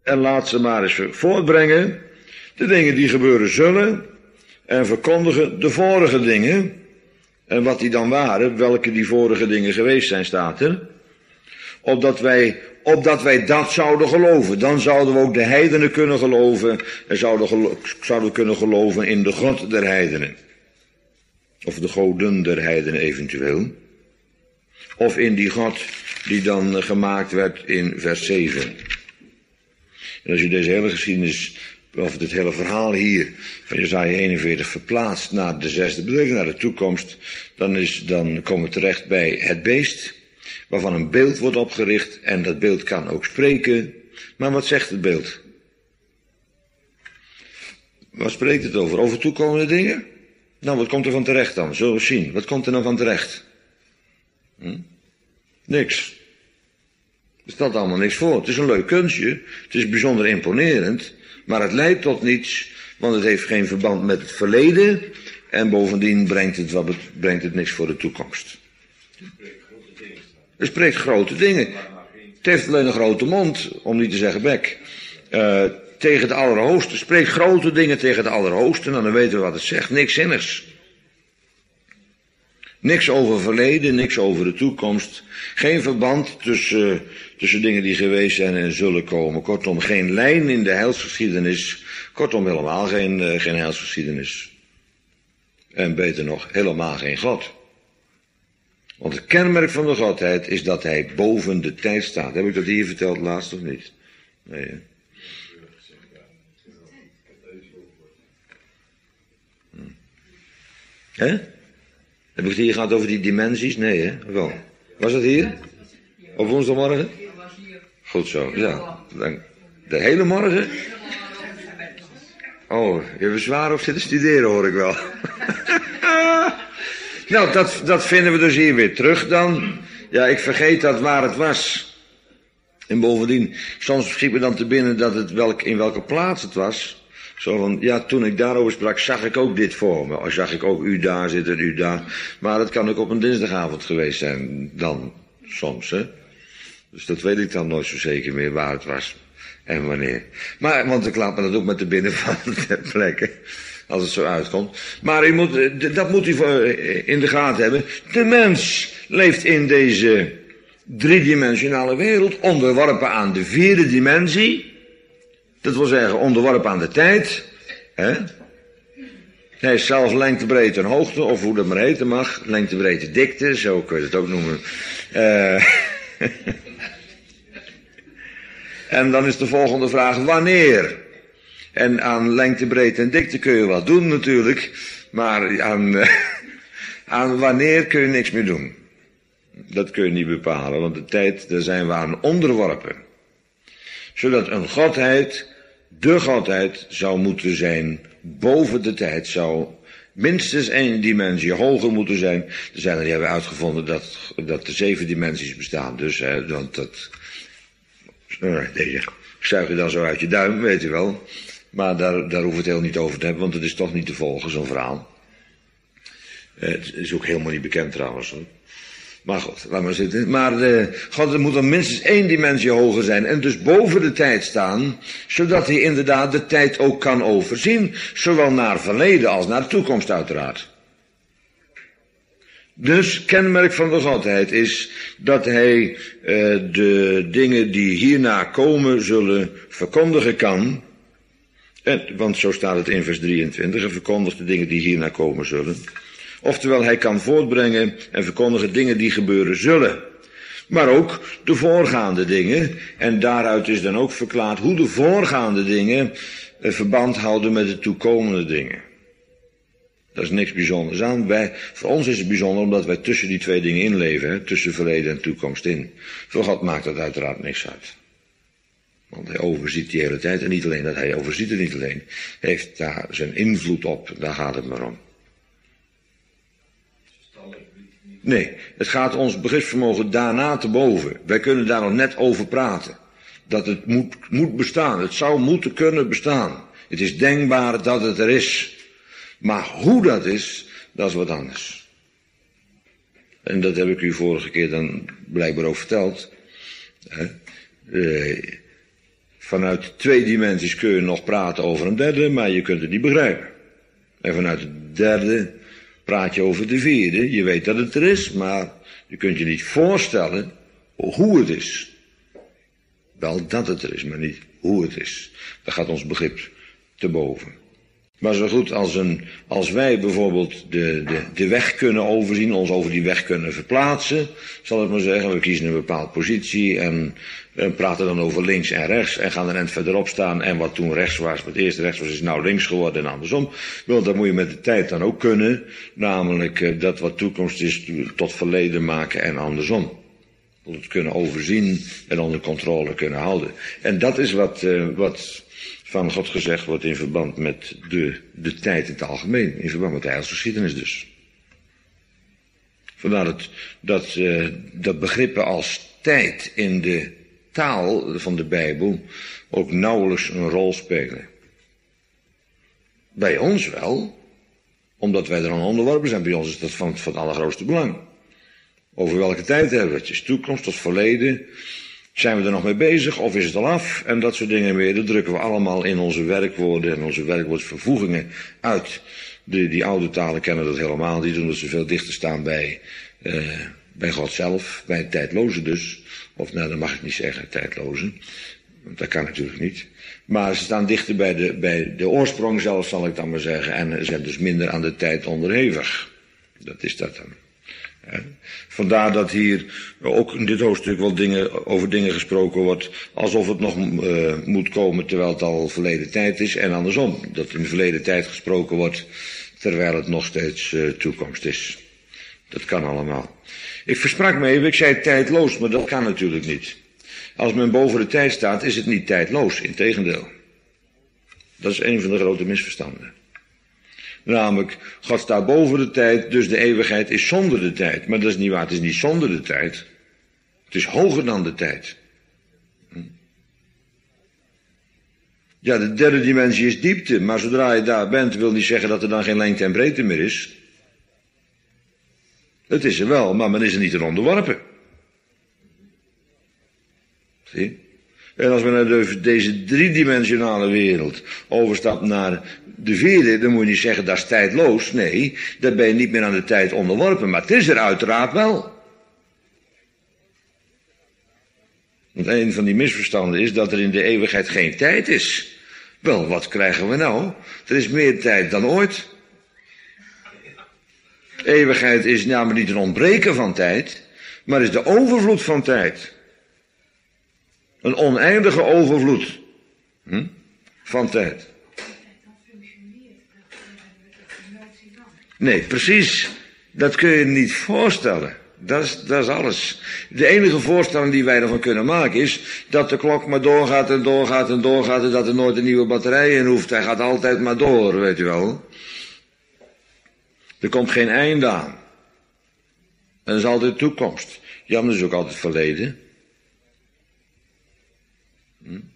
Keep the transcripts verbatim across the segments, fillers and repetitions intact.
En laat ze maar eens voortbrengen, de dingen die gebeuren zullen, en verkondigen de vorige dingen, en wat die dan waren, welke die vorige dingen geweest zijn, staat er. Opdat wij, opdat wij dat zouden geloven. Dan zouden we ook de heidenen kunnen geloven, en zouden, gelo- zouden kunnen geloven in de God der heidenen. Of de goden der heidenen eventueel. Of in die God die dan gemaakt werd in vers zeven. En als je deze hele geschiedenis, of dit hele verhaal hier van Jesaja eenenveertig verplaatst naar de zesde bediening, naar de toekomst, dan, is, dan komen we terecht bij het beest, waarvan een beeld wordt opgericht, en dat beeld kan ook spreken. Maar wat zegt het beeld? Wat spreekt het over? Over toekomende dingen? Nou, wat komt er van terecht dan? Zullen we zien. Wat komt er nou van terecht? Hm? Niks. Er stelt allemaal niks voor. Het is een leuk kunstje. Het is bijzonder imponerend. Maar het leidt tot niets. Want het heeft geen verband met het verleden. En bovendien brengt het, wat het, brengt het niks voor de toekomst. Het spreekt grote dingen. Het heeft alleen een grote mond. Om niet te zeggen bek. Uh, tegen de Allerhoogste. Het spreekt grote dingen tegen de Allerhoogste. En dan weten we wat het zegt. Niks zinnigs. Niks over verleden, niks over de toekomst. Geen verband tussen, uh, tussen dingen die geweest zijn en zullen komen. Kortom, geen lijn in de heilsgeschiedenis. Kortom, helemaal geen, uh, geen heilsgeschiedenis. En beter nog, helemaal geen God. Want het kenmerk van de Godheid is dat hij boven de tijd staat. Heb ik dat hier verteld laatst of niet? Nee, hè? Hm. Hè? Heb ik het hier gehad over die dimensies? Nee, hè? Wel. Was het hier? Op woensdagmorgen? Goed zo, ja. De hele morgen? Oh, je hebt zwaar op zitten studeren, hoor ik wel. Nou, dat, dat vinden we dus hier weer terug dan. Ja, ik vergeet dat waar het was. En bovendien, soms schiet me dan te binnen dat het welk, in welke plaats het was. Zo van, ja, toen ik daarover sprak, zag ik ook dit voor me. Of zag ik ook u daar zitten, u daar. Maar dat kan ook op een dinsdagavond geweest zijn, dan, soms, hè. Dus dat weet ik dan nooit zo zeker meer waar het was. En wanneer. Maar, want ik laat me dat ook met de binnenvallen ter plekke. Als het zo uitkomt. Maar u moet, dat moet u in de gaten hebben. De mens leeft in deze driedimensionale wereld, onderworpen aan de vierde dimensie. Dat wil zeggen, onderworpen aan de tijd. Hè? Hij is zelfs lengte, breedte en hoogte, of hoe dat maar heten mag. Lengte, breedte, dikte, zo kun je het ook noemen. Uh, en dan is de volgende vraag, wanneer? En aan lengte, breedte en dikte kun je wat doen natuurlijk. Maar aan, uh, aan wanneer kun je niks meer doen. Dat kun je niet bepalen, want de tijd, daar zijn we aan onderworpen. Zodat een godheid, de godheid, zou moeten zijn boven de tijd, zou minstens één dimensie hoger moeten zijn. Er zijn er die hebben uitgevonden dat, dat er zeven dimensies bestaan. Dus, hè, want dat, uh, deze zuig je dan zo uit je duim, weet je wel. Maar daar, daar hoeven we het heel niet over te hebben, want het is toch niet te volgen, zo'n verhaal. Uh, het is ook helemaal niet bekend trouwens, hoor. Maar goed, laat maar zitten. Maar uh, God, er moet dan minstens één dimensie hoger zijn en dus boven de tijd staan, zodat hij inderdaad de tijd ook kan overzien, zowel naar verleden als naar de toekomst uiteraard. Dus kenmerk van de Godheid is dat hij uh, de dingen die hierna komen zullen verkondigen kan. En, want zo staat het in vers drieëntwintig, en verkondigt de dingen die hierna komen zullen. Oftewel, hij kan voortbrengen en verkondigen dingen die gebeuren zullen. Maar ook de voorgaande dingen. En daaruit is dan ook verklaard hoe de voorgaande dingen eh, verband houden met de toekomende dingen. Dat is niks bijzonders aan. Wij, voor ons is het bijzonder omdat wij tussen die twee dingen inleven. Hè, tussen verleden en toekomst in. Voor God maakt dat uiteraard niks uit. Want hij overziet die hele tijd. En niet alleen dat hij overziet het niet alleen. Heeft daar zijn invloed op. Daar gaat het maar om. Nee, het gaat ons begripsvermogen daarna te boven. Wij kunnen daar nog net over praten. Dat het moet, moet bestaan. Het zou moeten kunnen bestaan. Het is denkbaar dat het er is. Maar hoe dat is, dat is wat anders. En dat heb ik u vorige keer dan blijkbaar ook verteld. Uh, Vanuit twee dimensies kun je nog praten over een derde, maar je kunt het niet begrijpen. En vanuit de derde praat je over de vierde. Je weet dat het er is, maar je kunt je niet voorstellen hoe het is. Wel dat het er is, maar niet hoe het is. Daar gaat ons begrip te boven. Maar zo goed als, een, als wij bijvoorbeeld de, de, de weg kunnen overzien, ons over die weg kunnen verplaatsen, zal ik maar zeggen, we kiezen een bepaalde positie en, en praten dan over links en rechts en gaan er net verderop staan en wat toen rechts was, wat eerst rechts was, is nou links geworden en andersom. Wel, dat moet je met de tijd dan ook kunnen, namelijk dat wat toekomst is tot verleden maken en andersom. Het kunnen overzien en onder controle kunnen houden. En dat is wat, uh, wat van God gezegd wordt in verband met de, de tijd in het algemeen. In verband met de heilsgeschiedenis dus. Vandaar dat, dat, uh, dat begrippen als tijd in de taal van de Bijbel ook nauwelijks een rol spelen. Bij ons wel, omdat wij er aan onderworpen zijn. Bij ons is dat van, van het allergrootste belang. Over welke tijd hebben we het? Is toekomst of verleden? Zijn we er nog mee bezig of is het al af? En dat soort dingen meer, dat drukken we allemaal in onze werkwoorden en onze werkwoordsvervoegingen uit. De, die oude talen kennen dat helemaal niet, omdat ze veel dichter staan bij, uh, bij God zelf, bij het tijdloze dus. Of nou, dat mag ik niet zeggen, tijdloze. Want dat kan natuurlijk niet. Maar ze staan dichter bij de, bij de oorsprong zelf, zal ik dan maar zeggen. En zijn dus minder aan de tijd onderhevig. Dat is dat dan. Ja. Vandaar dat hier ook in dit hoofdstuk wel dingen, over dingen gesproken wordt alsof het nog uh, moet komen terwijl het al verleden tijd is en andersom. Dat in de verleden tijd gesproken wordt terwijl het nog steeds uh, toekomst is. Dat kan allemaal. Ik versprak me even, ik zei tijdloos, maar dat kan natuurlijk niet. Als men boven de tijd staat is het niet tijdloos, integendeel. Dat is een van de grote misverstanden. Namelijk, God staat boven de tijd, dus de eeuwigheid is zonder de tijd. Maar dat is niet waar, het is niet zonder de tijd. Het is hoger dan de tijd. Ja, de derde dimensie is diepte, maar zodra je daar bent, wil niet zeggen dat er dan geen lengte en breedte meer is. Het is er wel, maar men is er niet aan onderworpen. Zie? En als we naar de, deze driedimensionale wereld overstapt naar de vierde, dan moet je niet zeggen dat is tijdloos. Nee, dan ben je niet meer aan de tijd onderworpen, maar het is er uiteraard wel. Want een van die misverstanden is dat er in de eeuwigheid geen tijd is. Wel, wat krijgen we nou? Er is meer tijd dan ooit. Eeuwigheid is namelijk niet een ontbreken van tijd, maar is de overvloed van tijd. Een oneindige overvloed hm? van tijd. Nee, precies. Dat kun je niet voorstellen. Dat is, dat is alles. De enige voorstelling die wij ervan kunnen maken is dat de klok maar doorgaat en doorgaat en doorgaat en dat er nooit een nieuwe batterij in hoeft. Hij gaat altijd maar door, weet u wel. Er komt geen einde aan. En er is altijd toekomst. Ja, maar er is ook altijd verleden. Hm? Er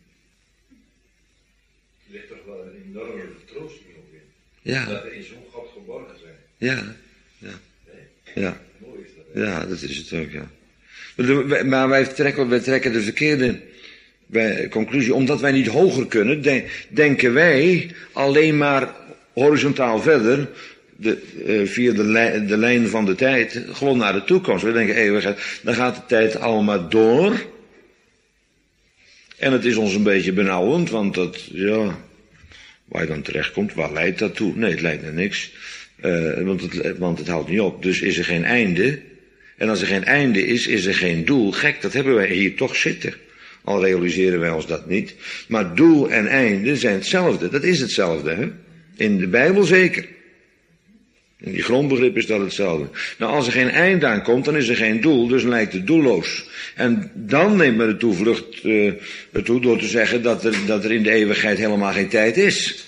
ligt toch wel een enorme vertroosting ook in. Ja. Dat er in zo'n God geborgen zijn. Ja, ja. Nee. Ja. Mooi is dat. Hè? Ja, dat is het ook, ja. Maar wij trekken, wij trekken de verkeerde conclusie. Omdat wij niet hoger kunnen, denken wij alleen maar horizontaal verder, de, uh, via de, lijn, de lijn van de tijd, gewoon naar de toekomst. We denken eeuwigheid, dan gaat de tijd allemaal door. En het is ons een beetje benauwend, want dat, ja, waar je dan terechtkomt, waar leidt dat toe? Nee, het leidt naar niks. Uh, want, het, want het houdt niet op. Dus is er geen einde. En als er geen einde is, is er geen doel. Gek, dat hebben wij hier toch zitten. Al realiseren wij ons dat niet. Maar doel en einde zijn hetzelfde. Dat is hetzelfde, hè? In de Bijbel zeker. In die grondbegrip is dat hetzelfde. Nou, als er geen eind aan komt, dan is er geen doel, dus dan lijkt het doelloos. En dan neemt men de toevlucht uh, toe door te zeggen dat er, dat er in de eeuwigheid helemaal geen tijd is.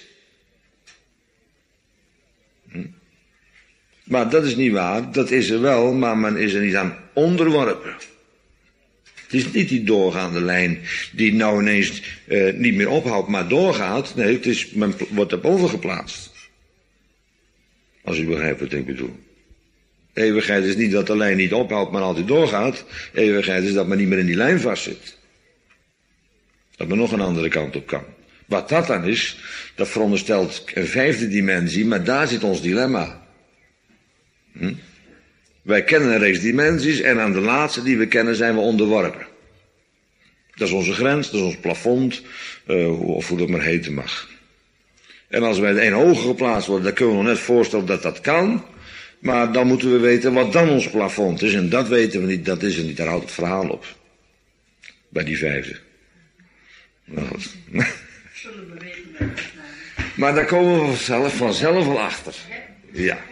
Hm? Maar dat is niet waar, dat is er wel, maar men is er niet aan onderworpen. Het is niet die doorgaande lijn die nou ineens uh, niet meer ophoudt, maar doorgaat. Nee, het is, men wordt daarboven geplaatst. Als u begrijpt wat ik bedoel. Eeuwigheid is niet dat de lijn niet ophoudt, maar altijd doorgaat. Eeuwigheid is dat men niet meer in die lijn vastzit. Dat er nog een andere kant op kan. Wat dat dan is, dat veronderstelt een vijfde dimensie, maar daar zit ons dilemma. Hm? Wij kennen een reeks dimensies en aan de laatste die we kennen zijn we onderworpen. Dat is onze grens, dat is ons plafond, uh, of hoe dat maar heten mag. En als wij in één hoger geplaatst worden, dan kunnen we ons net voorstellen dat dat kan. Maar dan moeten we weten wat dan ons plafond is. En dat weten we niet, dat is er niet. Daar houdt het verhaal op. Bij die vijfde. Nou goed. Maar daar komen we vanzelf, vanzelf wel achter. Ja.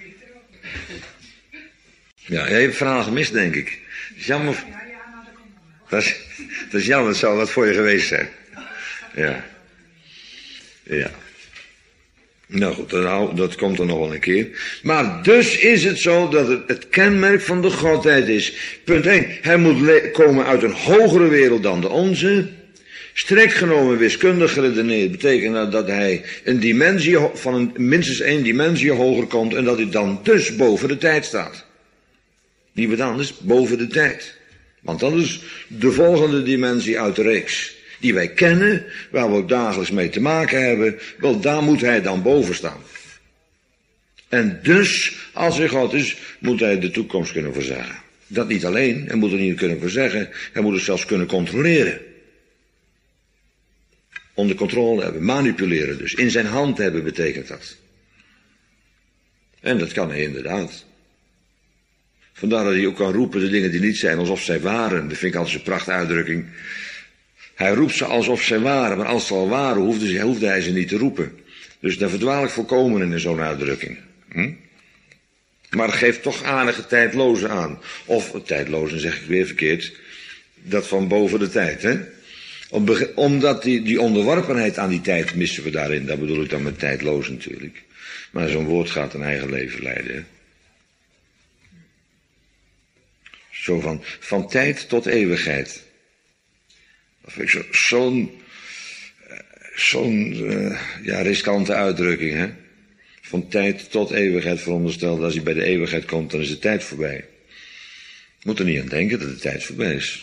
Ja, je hebt het verhaal gemist, denk ik. Dat is jammer. Dat is, dat is jammer, het zou wat voor je geweest zijn. Ja. Ja. Nou goed, dat, dat komt er nog wel een keer. Maar dus is het zo dat het het kenmerk van de Godheid is. Punt één. Hij moet le- komen uit een hogere wereld dan de onze. Strikt genomen wiskundig geredeneerd betekent dat, dat hij een dimensie van een, minstens één dimensie hoger komt en dat hij dan dus boven de tijd staat. Niet wat anders, boven de tijd. Want dat is de volgende dimensie uit de reeks. Die wij kennen, waar we ook dagelijks mee te maken hebben. Wel, daar moet hij dan boven staan. En dus, als hij God is, moet hij de toekomst kunnen voorzeggen. Dat niet alleen, hij moet het niet kunnen voorzeggen, hij moet het zelfs kunnen controleren. Onder controle hebben, manipuleren dus. In zijn hand hebben betekent dat. En dat kan hij inderdaad. Vandaar dat hij ook kan roepen de dingen die niet zijn alsof zij waren. Dat vind ik altijd zo'n prachtige uitdrukking. Hij roept ze alsof zij waren, maar als ze al waren hoefde, hoefde hij ze niet te roepen. Dus daar verdwaal ik volkomen in zo'n uitdrukking. Hm? Maar geeft toch aardige tijdloze aan. Of, tijdloze zeg ik weer verkeerd, dat van boven de tijd, hè. Omdat die, die onderworpenheid aan die tijd missen we daarin. Dat bedoel ik dan met tijdloos natuurlijk. Maar zo'n woord gaat een eigen leven leiden. Hè? Zo van, van tijd tot eeuwigheid. Dat vind ik zo, zo'n, zo'n uh, ja, riskante uitdrukking. Hè? Van tijd tot eeuwigheid verondersteld. Als hij bij de eeuwigheid komt, dan is de tijd voorbij. Moet er niet aan denken dat de tijd voorbij is.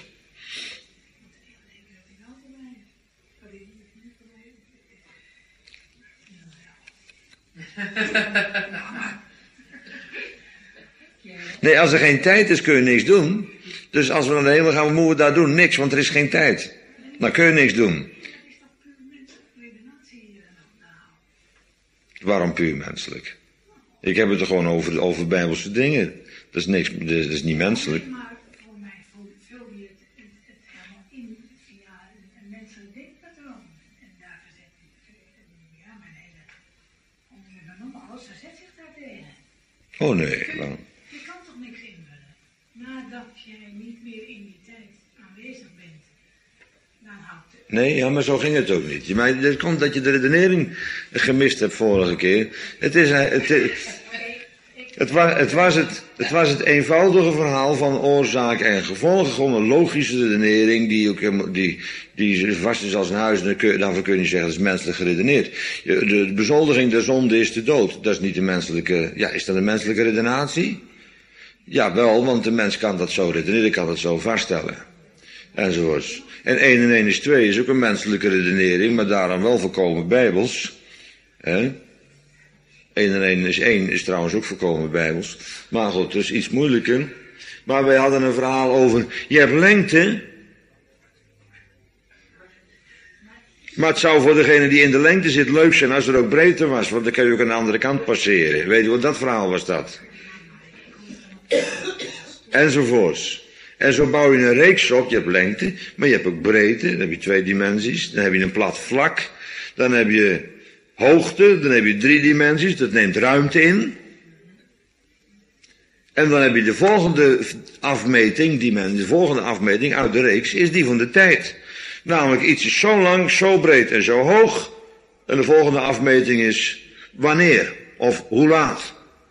Nee, als er geen tijd is, kun je niks doen. Dus als we naar de hemel gaan, moeten we daar doen? Niks, want er is geen tijd. Dan kun je niks doen. Waarom puur menselijk? Ik heb het er gewoon over, over bijbelse dingen. Dat is niks, dat is niet menselijk. Maar voor mij vul je het, het, het helemaal in via een menselijk denkpatroon. En daar verzet ja, mijn hele, om je te noemen, alles verzet zich daartegen. Oh nee, waarom? Je kan toch niks invullen? Nadat jij niet meer in die tijd aanwezig bent, dan houdt het. Nee, ja, maar zo ging het ook niet. Maar het komt dat je de redenering gemist hebt vorige keer. Het is, het, het, het, was, het, was het, het was het eenvoudige verhaal van oorzaak en gevolg. Gewoon een logische redenering die, ook, die, die vast is als een huis. En daarvoor kun je niet zeggen dat is menselijk geredeneerd. De, de bezoldiging der zonde is de dood. Dat is niet een menselijke, ja, is dat een menselijke redenatie? Ja, wel, want de mens kan dat zo redeneren, kan dat zo vaststellen. Enzovoorts. En één en één is twee is ook een menselijke redenering, maar daarom wel volkomen bijbels. Hè? één en één is één is trouwens ook volkomen bijbels. Maar goed, dus iets moeilijker. Maar wij hadden een verhaal over, je hebt lengte. Maar het zou voor degene die in de lengte zit leuk zijn als er ook breedte was, want dan kan je ook aan de andere kant passeren. Weet je wat dat verhaal was dat? Enzovoorts. En zo bouw je een reeks op, je hebt lengte, maar je hebt ook breedte, dan heb je twee dimensies, dan heb je een plat vlak, dan heb je hoogte, dan heb je drie dimensies, dat neemt ruimte in. En dan heb je de volgende afmeting, dimensie, de volgende afmeting uit de reeks, is die van de tijd. Namelijk iets is zo lang, zo breed en zo hoog, en de volgende afmeting is wanneer, of hoe laat.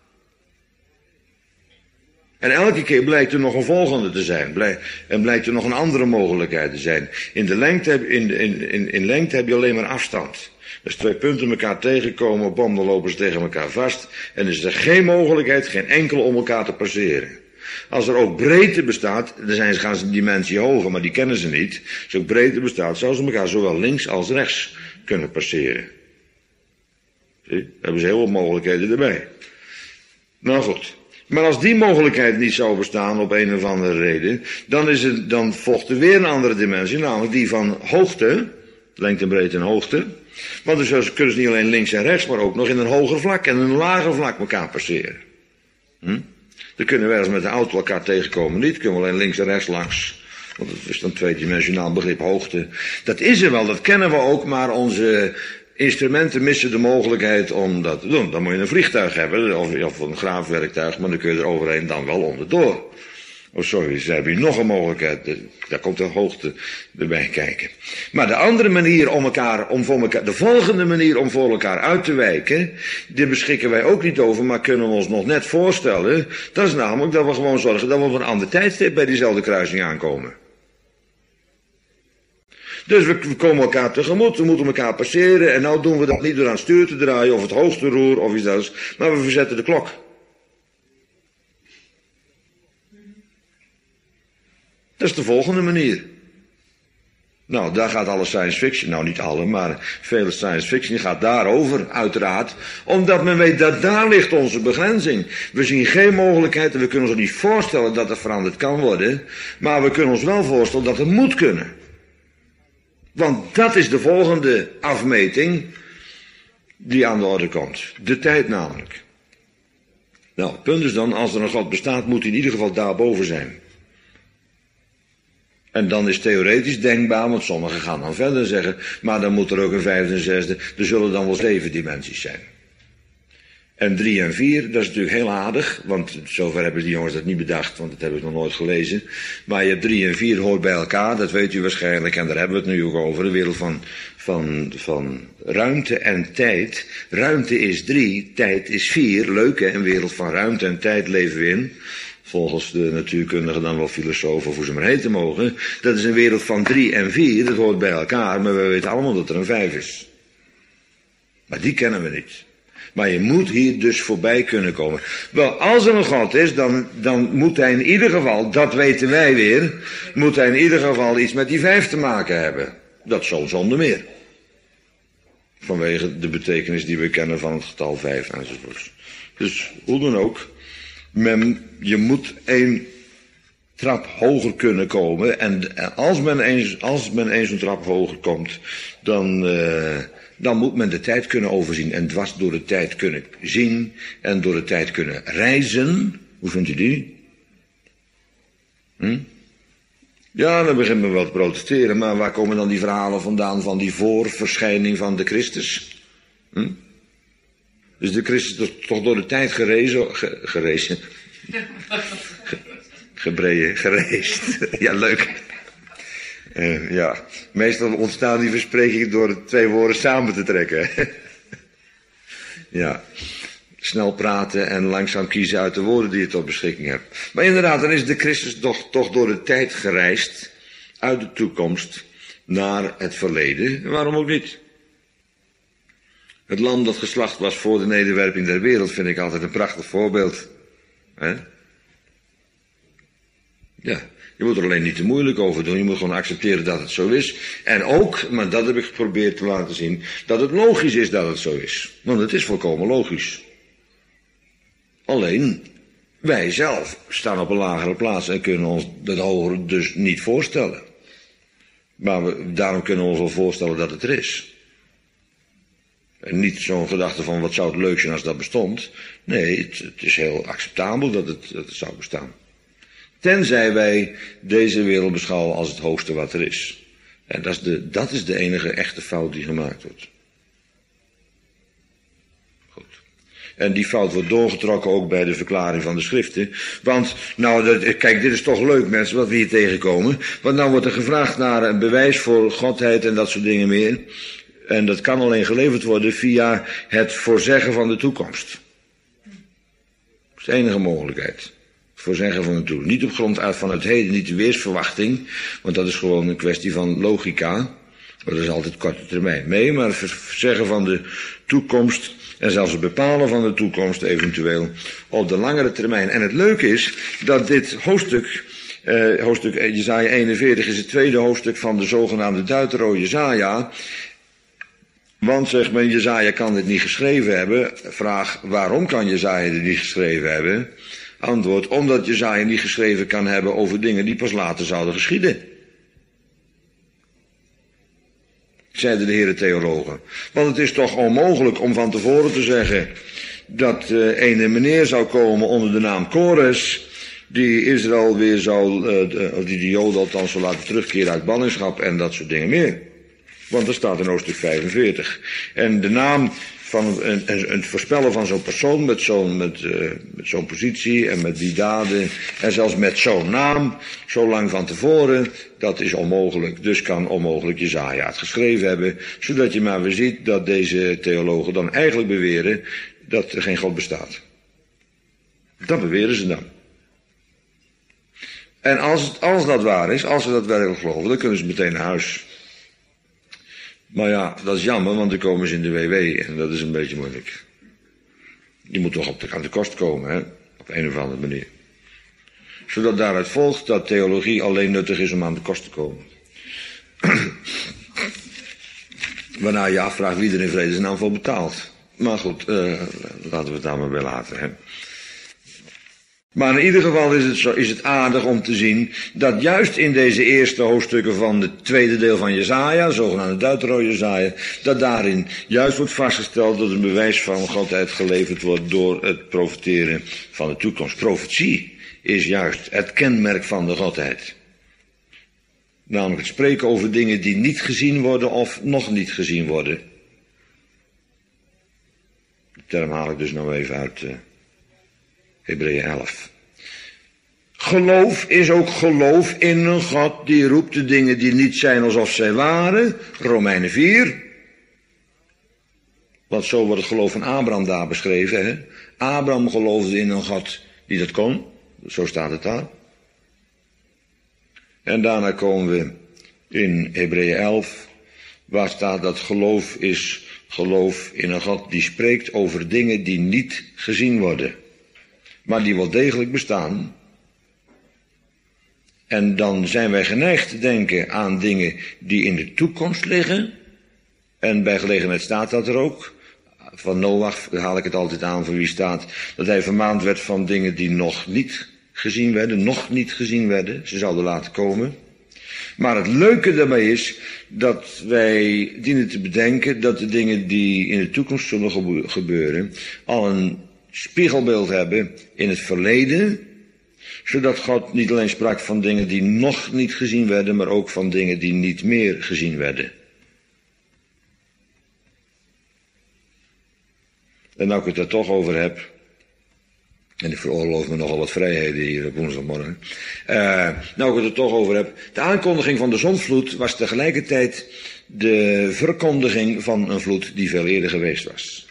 En elke keer blijkt er nog een volgende te zijn. En blijkt er nog een andere mogelijkheid te zijn. In, de lengte heb, in, in, in, in lengte heb je alleen maar afstand. Als twee punten elkaar tegenkomen, bom, dan lopen ze tegen elkaar vast. En is er geen mogelijkheid, geen enkel om elkaar te passeren. Als er ook breedte bestaat, dan zijn ze, gaan ze een dimensie hoger, maar die kennen ze niet. Als er ook breedte bestaat, zouden ze elkaar zowel links als rechts kunnen passeren. Zie, daar hebben ze heel wat mogelijkheden erbij. Nou goed. Maar als die mogelijkheid niet zou bestaan op een of andere reden, dan, is het, dan volgt er weer een andere dimensie, namelijk die van hoogte, lengte, breedte en hoogte. Want dus kunnen ze niet alleen links en rechts, maar ook nog in een hoger vlak en een lager vlak elkaar passeren. Hm? Dan kunnen wij als met de auto elkaar tegenkomen niet, kunnen we alleen links en rechts langs. Want het is dan tweedimensionaal begrip hoogte. Dat is er wel, dat kennen we ook, maar onze instrumenten missen de mogelijkheid om dat te doen. Dan moet je een vliegtuig hebben, of, of een graafwerktuig, maar dan kun je er overheen dan wel onderdoor. Oh sorry, ze hebben hier nog een mogelijkheid, daar komt de hoogte erbij kijken. Maar de andere manier om elkaar, om voor elkaar, de volgende manier om voor elkaar uit te wijken, die beschikken wij ook niet over, maar kunnen we ons nog net voorstellen. Dat is namelijk dat we gewoon zorgen dat we op een ander tijdstip bij diezelfde kruising aankomen. Dus we komen elkaar tegemoet, we moeten elkaar passeren en nou doen we dat niet door aan het stuur te draaien of het hoogste roer of iets dergelijks, maar we verzetten de klok. Dat is de volgende manier. Nou, daar gaat alle science fiction, nou niet alle, maar vele science fiction gaat daarover, uiteraard. Omdat men weet dat daar ligt onze begrenzing. We zien geen mogelijkheid en we kunnen ons niet voorstellen dat er veranderd kan worden. Maar we kunnen ons wel voorstellen dat het moet kunnen. Want dat is de volgende afmeting die aan de orde komt. De tijd namelijk. Nou, het punt is dan, als er een God bestaat, moet hij in ieder geval daarboven zijn. En dan is theoretisch denkbaar, want sommigen gaan dan verder zeggen, maar dan moet er ook een vijfde en zesde, er zullen dan wel zeven dimensies zijn. En drie en vier, dat is natuurlijk heel aardig, want zover hebben die jongens dat niet bedacht, want dat heb ik nog nooit gelezen. Maar je hebt drie en vier hoort bij elkaar, dat weet u waarschijnlijk, en daar hebben we het nu ook over, de wereld van, van, van ruimte en tijd. Ruimte is drie, tijd is vier, leuk hè, een wereld van ruimte en tijd leven we in. Volgens de natuurkundigen dan wel filosofen of hoe ze maar heten mogen. Dat is een wereld van drie en vier, dat hoort bij elkaar, maar we weten allemaal dat er een vijf is. Maar die kennen we niet. Maar je moet hier dus voorbij kunnen komen. Wel, als er een God is, dan, dan moet hij in ieder geval, dat weten wij weer, moet hij in ieder geval iets met die vijf te maken hebben. Dat zal zonder meer. Vanwege de betekenis die we kennen van het getal vijf enzovoorts. Dus, hoe dan ook. Men, je moet één trap hoger kunnen komen. En als men eens, als men eens een trap hoger komt, dan, uh, dan moet men de tijd kunnen overzien. En dwars door de tijd kunnen zien. En door de tijd kunnen reizen. Hoe vindt u die? Hm? Ja, dan begint men wel te protesteren. Maar waar komen dan die verhalen vandaan van die voorverschijning van de Christus? Hm? Dus de Christus is toch door de tijd gerezen, ge, gerezen, ge, gebreien, gereisd. Ja, leuk. Uh, ja, meestal ontstaan die versprekingen door de twee woorden samen te trekken. Ja, snel praten en langzaam kiezen uit de woorden die je tot beschikking hebt. Maar inderdaad, dan is de Christus toch, toch door de tijd gereisd, uit de toekomst naar het verleden. Waarom ook niet? Het lam dat geslacht was voor de nederwerping der wereld vind ik altijd een prachtig voorbeeld. He? Ja, je moet er alleen niet te moeilijk over doen. Je moet gewoon accepteren dat het zo is. En ook, maar dat heb ik geprobeerd te laten zien, dat het logisch is dat het zo is. Want het is volkomen logisch. Alleen, wij zelf staan op een lagere plaats en kunnen ons dat hogere dus niet voorstellen. Maar we, daarom kunnen we ons wel voorstellen dat het er is. En niet zo'n gedachte van wat zou het leuk zijn als dat bestond. Nee, het, het is heel acceptabel dat het, dat het zou bestaan. Tenzij wij deze wereld beschouwen als het hoogste wat er is. En dat is de, dat is de enige echte fout die gemaakt wordt. Goed. En die fout wordt doorgetrokken ook bij de verklaring van de schriften. Want, nou, dat, kijk, dit is toch leuk mensen wat we hier tegenkomen. Want nou wordt er gevraagd naar een bewijs voor godheid en dat soort dingen meer. En dat kan alleen geleverd worden via het voorzeggen van de toekomst. Dat is de enige mogelijkheid. Voorzeggen van de toekomst. Niet op grond van het heden, niet de weersverwachting. Want dat is gewoon een kwestie van logica. Dat is altijd korte termijn mee, maar het zeggen van de toekomst en zelfs het bepalen van de toekomst eventueel op de langere termijn. En het leuke is dat dit hoofdstuk, eh, hoofdstuk Jesaja eenenveertig is het tweede hoofdstuk van de zogenaamde Deutero Jesaja. Want, zegt men, Jesaja kan dit niet geschreven hebben. Vraag, waarom kan Jesaja dit niet geschreven hebben? Antwoord, omdat Jesaja niet geschreven kan hebben over dingen die pas later zouden geschieden. Zeiden de heren theologen. Want het is toch onmogelijk om van tevoren te zeggen dat uh, een meneer zou komen onder de naam Kores, die Israël weer zou, uh, de, of die de Joden althans zou laten terugkeren uit ballingschap en dat soort dingen meer. Want dat staat in hoofdstuk vijfenveertig. En de naam van een, een, een voorspellen van zo'n persoon met zo'n met, uh, met zo'n positie en met die daden en zelfs met zo'n naam, zo lang van tevoren, dat is onmogelijk. Dus kan onmogelijk Jesaja het geschreven hebben, zodat je maar weer ziet dat deze theologen dan eigenlijk beweren dat er geen God bestaat. Dat beweren ze dan. En als, als dat waar is, als ze dat werkelijk geloven, dan kunnen ze meteen naar huis. Maar ja, dat is jammer, want dan komen ze in de W W en dat is een beetje moeilijk. Je moet toch op de, aan de kost komen, hè? Op een of andere manier. Zodat daaruit volgt dat theologie alleen nuttig is om aan de kost te komen. Waarna je afvraagt wie er in vredesnaam voor betaalt. Maar goed, uh, laten we het daar maar bij laten, hè. Maar in ieder geval is het, zo, is het aardig om te zien dat juist in deze eerste hoofdstukken van het tweede deel van Jesaja, zogenaamde Deutero Jesaja, dat daarin juist wordt vastgesteld dat een bewijs van Godheid geleverd wordt door het profeteren van de toekomst. Profetie is juist het kenmerk van de Godheid. Namelijk het spreken over dingen die niet gezien worden of nog niet gezien worden. De term haal ik dus nou even uit uh, Hebreeën elf. Geloof is ook geloof in een God die roept de dingen die niet zijn alsof zij waren. Romeinen vier. Want zo wordt het geloof van Abraham daar beschreven. Hè? Abraham geloofde in een God die dat kon. Zo staat het daar. En daarna komen we in Hebreeën elf. Waar staat dat geloof is geloof in een God die spreekt over dingen die niet gezien worden. Maar die wel degelijk bestaan. En dan zijn wij geneigd te denken aan dingen die in de toekomst liggen. En bij gelegenheid staat dat er ook. Van Noach haal ik het altijd aan voor wie staat. Dat hij vermaand werd van dingen die nog niet gezien werden. Nog niet gezien werden. Ze zouden laten komen. Maar het leuke daarbij is dat wij dienen te bedenken dat de dingen die in de toekomst zullen gebeuren al een spiegelbeeld hebben in het verleden, zodat God niet alleen sprak van dingen die nog niet gezien werden, maar ook van dingen die niet meer gezien werden. En nou ik het er toch over heb, en ik veroorloof me nogal wat vrijheden hier op woensdagmorgen, uh, nou ik het er toch over heb, de aankondiging van de zondvloed was tegelijkertijd de verkondiging van een vloed die veel eerder geweest was.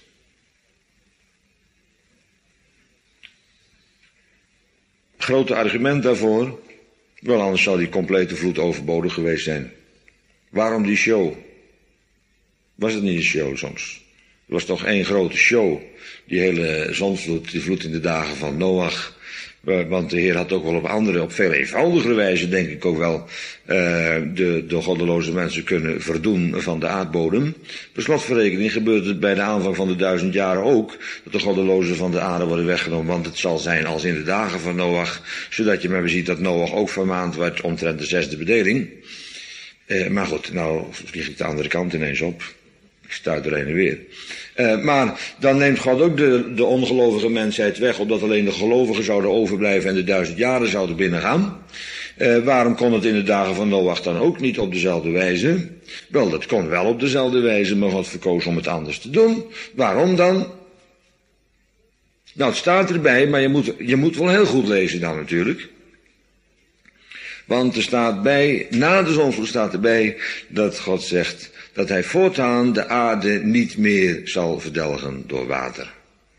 Grote argument daarvoor, wel anders zou die complete vloed overbodig geweest zijn. Waarom die show? Was het niet een show soms? Het was toch één grote show, die hele zondvloed, die vloed in de dagen van Noach. Want de Heer had ook wel op andere, op veel eenvoudigere wijze, denk ik ook wel, uh, de, de goddeloze mensen kunnen verdoen van de aardbodem. Per slotverrekening gebeurt het bij de aanvang van de duizend jaren ook, dat de goddelozen van de aarde worden weggenomen, want het zal zijn als in de dagen van Noach, zodat je maar weer ziet dat Noach ook vermaand werd omtrent de zesde bedeling. Uh, maar goed, nou vlieg ik de andere kant ineens op. Ik stuit er een en weer. Uh, maar dan neemt God ook de, de ongelovige mensheid weg, opdat alleen de gelovigen zouden overblijven en de duizend jaren zouden binnengaan. Uh, waarom kon het in de dagen van Noach dan ook niet op dezelfde wijze? Wel, dat kon wel op dezelfde wijze, maar God verkoos om het anders te doen. Waarom dan? Nou, het staat erbij, maar je moet, je moet wel heel goed lezen dan natuurlijk. Want er staat bij, na de zondvloed staat erbij, dat God zegt dat hij voortaan de aarde niet meer zal verdelgen door water.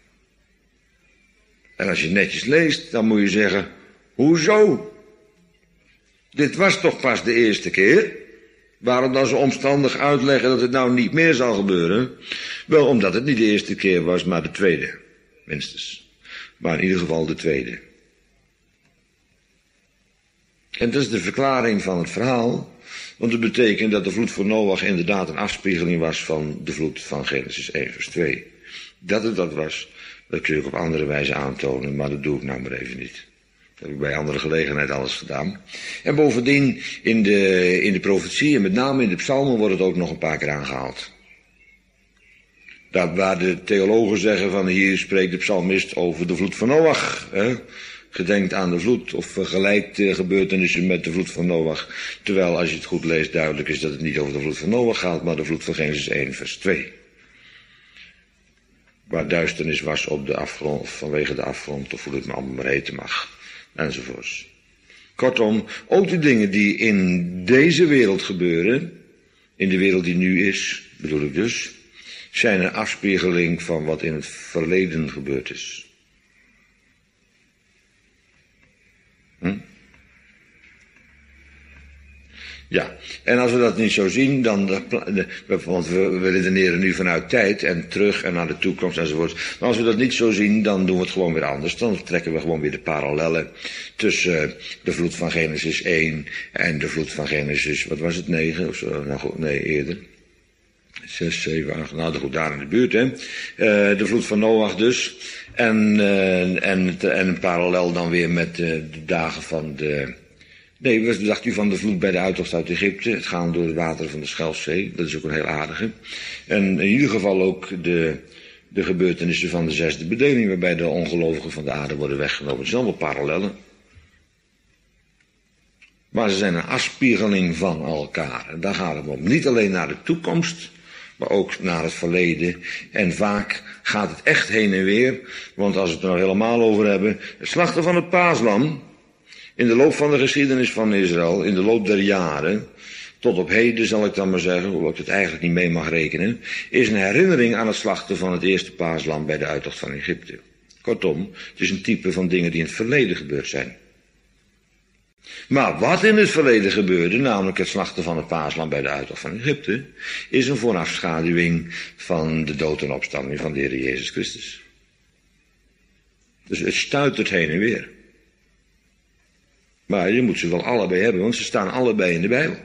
En als je netjes leest, dan moet je zeggen, hoezo? Dit was toch pas de eerste keer? Waarom dan zo omstandig uitleggen dat het nou niet meer zal gebeuren? Wel, omdat het niet de eerste keer was, maar de tweede. Minstens. Maar in ieder geval de tweede. En dat is de verklaring van het verhaal. Want het betekent dat de vloed van Noach inderdaad een afspiegeling was van de vloed van Genesis één vers twee. Dat het dat was, dat kun je ook op andere wijze aantonen, maar dat doe ik nou maar even niet. Dat heb ik bij andere gelegenheid alles gedaan. En bovendien, in de, in de profetie en met name in de psalmen wordt het ook nog een paar keer aangehaald. Daar waar de theologen zeggen van hier spreekt de psalmist over de vloed van Noach. Hè? Gedenkt aan de vloed of vergelijkt de gebeurtenissen met de vloed van Noach. Terwijl als je het goed leest duidelijk is dat het niet over de vloed van Noach gaat, maar de vloed van Genesis één vers twee. Waar duisternis was op de afgrond, of vanwege de afgrond, of hoe het maar allemaal maar heten mag. Enzovoorts. Kortom, ook de dingen die in deze wereld gebeuren, in de wereld die nu is, bedoel ik dus, zijn een afspiegeling van wat in het verleden gebeurd is. Hm? Ja, en als we dat niet zo zien, dan, want we, we redeneren nu vanuit tijd en terug en naar de toekomst enzovoort. Maar als we dat niet zo zien, dan doen we het gewoon weer anders. Dan trekken we gewoon weer de parallellen tussen de vloed van Genesis één en de vloed van Genesis, wat was het, negen of zo? Nou goed, nee, eerder. zes, zeven, acht, nou goed, daar in de buurt, hè. Uh, de vloed van Noach dus. En, uh, en, en een parallel dan weer met uh, de dagen van de... Nee, wat dacht u van de vloed bij de uittocht uit Egypte? Het gaan door het water van de Schelfzee. Dat is ook een heel aardige. En in ieder geval ook de, de gebeurtenissen van de zesde bedeling, waarbij de ongelovigen van de aarde worden weggenomen. Het zijn allemaal parallellen. Maar ze zijn een afspiegeling van elkaar. En daar gaat het om. Niet alleen naar de toekomst, maar ook naar het verleden. En vaak gaat het echt heen en weer. Want als we het er nou helemaal over hebben, het slachten van het paaslam, in de loop van de geschiedenis van Israël, in de loop der jaren, tot op heden zal ik dan maar zeggen, hoewel ik het eigenlijk niet mee mag rekenen, is een herinnering aan het slachten van het eerste paaslam bij de uittocht van Egypte. Kortom, het is een type van dingen die in het verleden gebeurd zijn. Maar wat in het verleden gebeurde, namelijk het slachten van het paaslam bij de uittocht van Egypte, is een voorafschaduwing van de dood en opstanding van de Heer Jezus Christus. Dus het stuitert heen en weer. Maar je moet ze wel allebei hebben, want ze staan allebei in de Bijbel.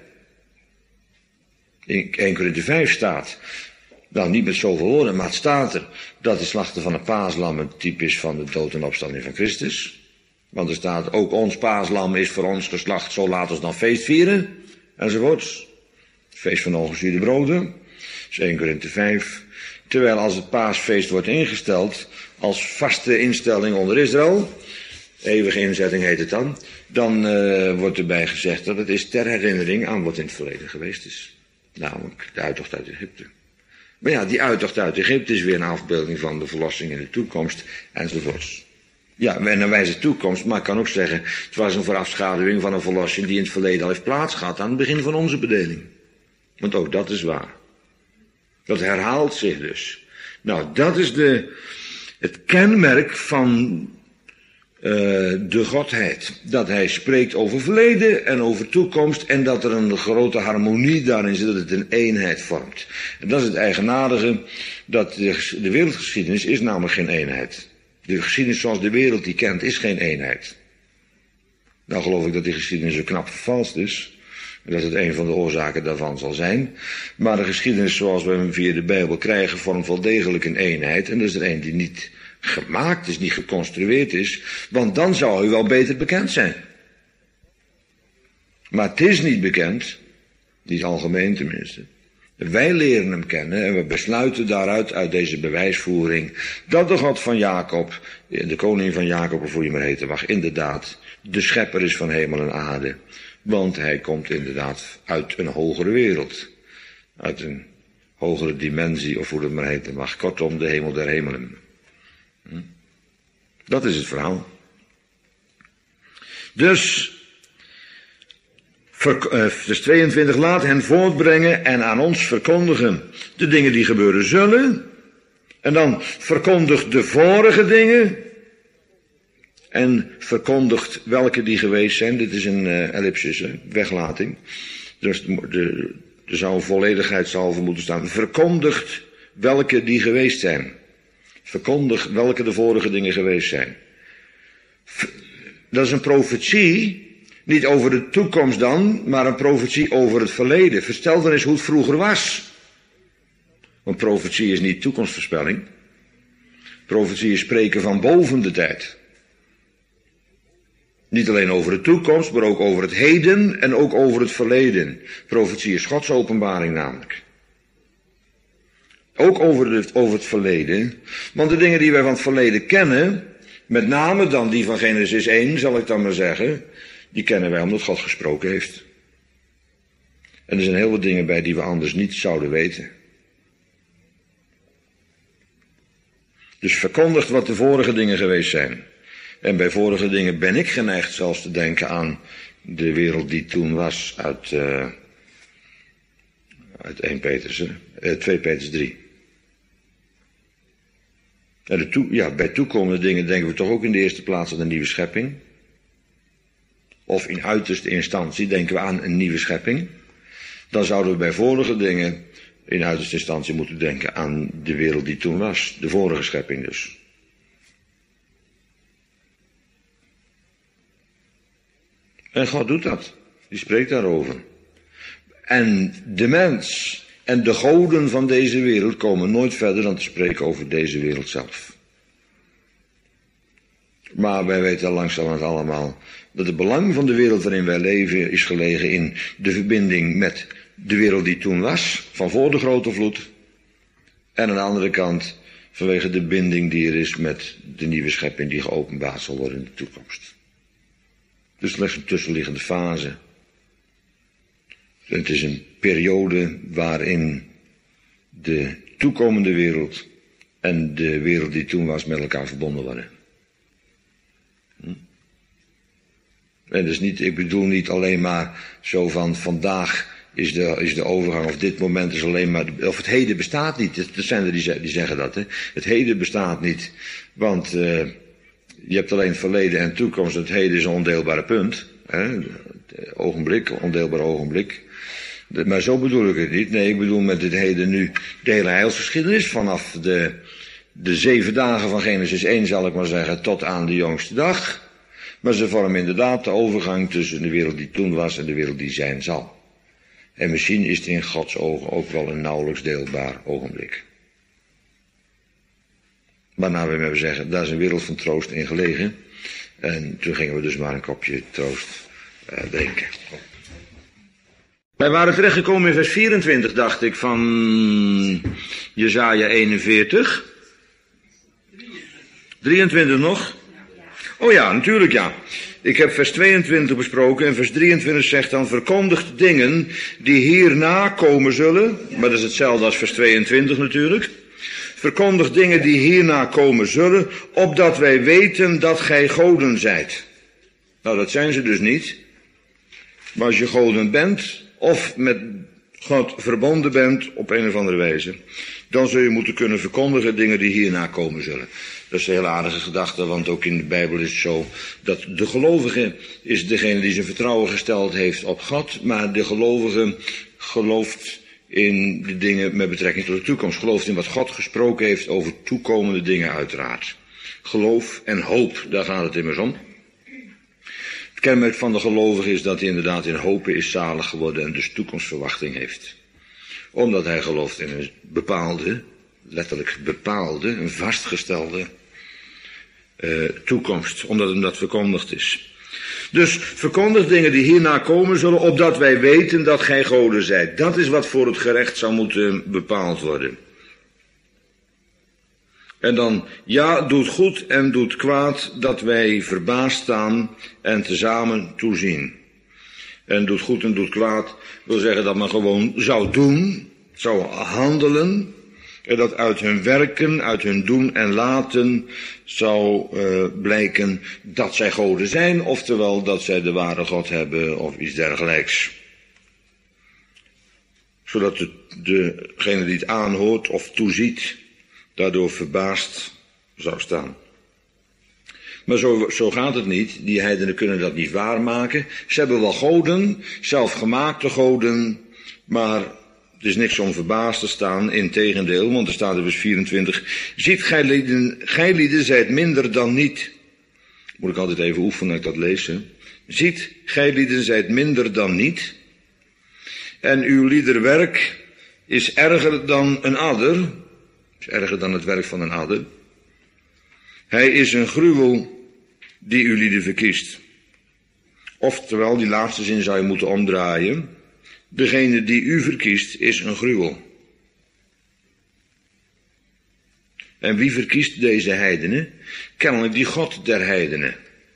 In één Korinthe vijf staat, nou niet met zoveel woorden, maar het staat er, dat het slachten van een paaslam een type is van de dood en opstanding van Christus. Want er staat, ook ons paaslam is voor ons geslacht, zo laat ons dan feest vieren, enzovoorts. Feest van ongezuurde broden, dat is één Korinthe vijf. Terwijl als het paasfeest wordt ingesteld, als vaste instelling onder Israël, eeuwige inzetting heet het dan, dan uh, wordt erbij gezegd dat het is ter herinnering aan wat in het verleden geweest is. Namelijk de uittocht uit Egypte. Maar ja, die uittocht uit Egypte is weer een afbeelding van de verlossing in de toekomst, enzovoorts. Ja, en dan wijze toekomst, maar ik kan ook zeggen, het was een voorafschaduwing van een verlossing die in het verleden al heeft plaatsgehad aan het begin van onze bedeling. Want ook dat is waar. Dat herhaalt zich dus. Nou, dat is de, het kenmerk van uh, de Godheid. Dat hij spreekt over verleden en over toekomst en dat er een grote harmonie daarin zit, dat het een eenheid vormt. En dat is het eigenaardige, dat de, de wereldgeschiedenis is namelijk geen eenheid. De geschiedenis zoals de wereld die kent is geen eenheid. Nou geloof ik dat die geschiedenis zo knap vervalst is. En dat het een van de oorzaken daarvan zal zijn. Maar de geschiedenis zoals we hem via de Bijbel krijgen vormt wel degelijk een eenheid. En dat is er een die niet gemaakt is, niet geconstrueerd is. Want dan zou hij wel beter bekend zijn. Maar het is niet bekend. Niet algemeen tenminste. Wij leren hem kennen en we besluiten daaruit, uit deze bewijsvoering, dat de God van Jacob, de koning van Jacob, of hoe je maar heten mag, inderdaad de schepper is van hemel en aarde. Want hij komt inderdaad uit een hogere wereld. Uit een hogere dimensie, of hoe het maar heten mag. Kortom, de hemel der hemelen. Dat is het verhaal. Dus, vers tweeëntwintig, laat hen voortbrengen en aan ons verkondigen de dingen die gebeuren zullen. En dan verkondigt de vorige dingen. En verkondigt welke die geweest zijn. Dit is een uh, ellipsis, hè, weglating. Dus de, de, Er zou een volledigheidshalve moeten staan. Verkondigt welke die geweest zijn. Verkondig welke de vorige dingen geweest zijn. Dat is een profetie, niet over de toekomst dan, maar een profetie over het verleden. Verstel dan eens hoe het vroeger was. Want profetie is niet toekomstvoorspelling. Profetie is spreken van boven de tijd. Niet alleen over de toekomst, maar ook over het heden en ook over het verleden. Profetie is Gods openbaring namelijk. Ook over het, over het verleden. Want de dingen die wij van het verleden kennen, met name dan die van Genesis één, zal ik dan maar zeggen, die kennen wij omdat God gesproken heeft. En er zijn heel wat dingen bij die we anders niet zouden weten. Dus verkondigt wat de vorige dingen geweest zijn. En bij vorige dingen ben ik geneigd zelfs te denken aan de wereld die toen was uit, uh, uit één Petrus, uh, twee Petrus drie. En de toe, ja, bij toekomende dingen denken we toch ook in de eerste plaats aan een nieuwe schepping. Of in uiterste instantie denken we aan een nieuwe schepping. Dan zouden we bij vorige dingen in uiterste instantie moeten denken aan de wereld die toen was. De vorige schepping dus. En God doet dat. Die spreekt daarover. En de mens en de goden van deze wereld komen nooit verder dan te spreken over deze wereld zelf. Maar wij weten langzamerhand allemaal dat het belang van de wereld waarin wij leven is gelegen in de verbinding met de wereld die toen was, van voor de grote vloed. En aan de andere kant vanwege de binding die er is met de nieuwe schepping die geopenbaard zal worden in de toekomst. Dus slechts een tussenliggende fase. Het is een periode waarin de toekomende wereld en de wereld die toen was met elkaar verbonden worden. Hm? En dus niet, ik bedoel niet alleen maar zo van vandaag is de, is de overgang of dit moment is alleen maar, of het heden bestaat niet. Er zijn er die, die zeggen dat, hè. Het heden bestaat niet, want uh, je hebt alleen het verleden en toekomst. Het heden is een ondeelbare punt. Hè? Het ogenblik, ondeelbaar ogenblik. Maar zo bedoel ik het niet. Nee, ik bedoel met het heden nu de hele heilsgeschiedenis vanaf de, de zeven dagen van Genesis één, zal ik maar zeggen, tot aan de jongste dag. Maar ze vormen inderdaad de overgang tussen de wereld die toen was en de wereld die zijn zal. En misschien is het in Gods ogen ook wel een nauwelijks deelbaar ogenblik. Waarna we hebben zeggen, daar is een wereld van troost in gelegen. En toen gingen we dus maar een kopje troost uh, drinken. Wij waren terechtgekomen in vers vierentwintig, dacht ik, van Jesaja eenenveertig. drieëntwintig nog? Oh ja, natuurlijk ja. Ik heb vers tweeëntwintig besproken en vers drieëntwintig zegt dan, verkondigt dingen die hierna komen zullen. Maar dat is hetzelfde als vers tweeëntwintig natuurlijk. Verkondig dingen die hierna komen zullen, opdat wij weten dat gij goden zijt. Nou, dat zijn ze dus niet. Maar als je goden bent, of met God verbonden bent op een of andere wijze, dan zul je moeten kunnen verkondigen dingen die hierna komen zullen. Dat is een hele aardige gedachte, want ook in de Bijbel is het zo dat de gelovige is degene die zijn vertrouwen gesteld heeft op God, maar de gelovige gelooft in de dingen met betrekking tot de toekomst. Gelooft in wat God gesproken heeft over toekomende dingen uiteraard. Geloof en hoop, daar gaat het immers om. Het kenmerk van de gelovige is dat hij inderdaad in hopen is zalig geworden en dus toekomstverwachting heeft. Omdat hij gelooft in een bepaalde, letterlijk bepaalde, een vastgestelde uh, toekomst. Omdat hem dat verkondigd is. Dus verkondig dingen die hierna komen zullen, opdat wij weten dat gij goden zijt. Dat is wat voor het gerecht zou moeten bepaald worden. En dan, ja, doet goed en doet kwaad, dat wij verbaasd staan en tezamen toezien. En doet goed en doet kwaad, wil zeggen dat men gewoon zou doen, zou handelen. En dat uit hun werken, uit hun doen en laten zou uh, blijken dat zij goden zijn, oftewel dat zij de ware God hebben of iets dergelijks. Zodat de, degene die het aanhoort of toeziet, daardoor verbaasd zou staan. Maar zo, zo gaat het niet. Die heidenen kunnen dat niet waarmaken. Ze hebben wel goden, zelfgemaakte goden, maar Het is niks om verbaasd te staan, integendeel, want er staat in vers vierentwintig, ziet gijlieden, gijlieden zijt minder dan niet. Moet ik altijd even oefenen dat ik dat lees, hè? Ziet gijlieden zijt minder dan niet. En uw liederwerk is erger dan een adder, is erger dan het werk van een adder. Hij is een gruwel die uw lieden verkiest. Oftewel, die laatste zin zou je moeten omdraaien. Degene die u verkiest is een gruwel. En wie verkiest deze heidenen? Kennelijk die God der heidenen.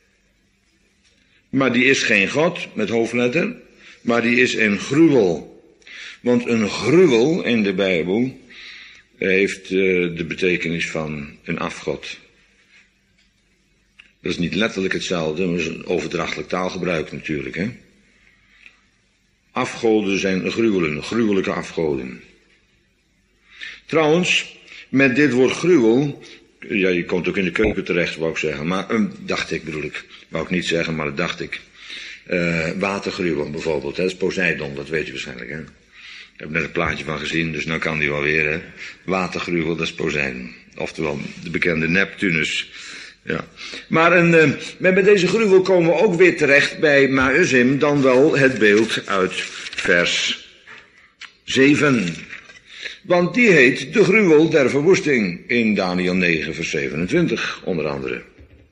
Maar die is geen God met hoofdletter, maar die is een gruwel. Want een gruwel in de Bijbel heeft uh, de betekenis van een afgod. Dat is niet letterlijk hetzelfde, maar dat is een overdrachtelijk taalgebruik natuurlijk, hè. Afgoden zijn gruwelen, gruwelijke afgoden. Trouwens, met dit woord gruwel, ja, je komt ook in de keuken terecht, wou ik zeggen, maar, um, dacht ik bedoel ik, wou ik niet zeggen, maar dat dacht ik. Uh, watergruwel bijvoorbeeld, hè, dat is Poseidon, dat weet je waarschijnlijk, hè. Ik heb net een plaatje van gezien, dus nou kan die wel weer, hè. Watergruwel, dat is Poseidon. Oftewel, de bekende Neptunus. Ja. Maar een, uh, met deze gruwel komen we ook weer terecht bij Ma'usim, dan wel het beeld uit vers zeven. Want die heet de gruwel der verwoesting in Daniel negen vers zevenentwintig, onder andere.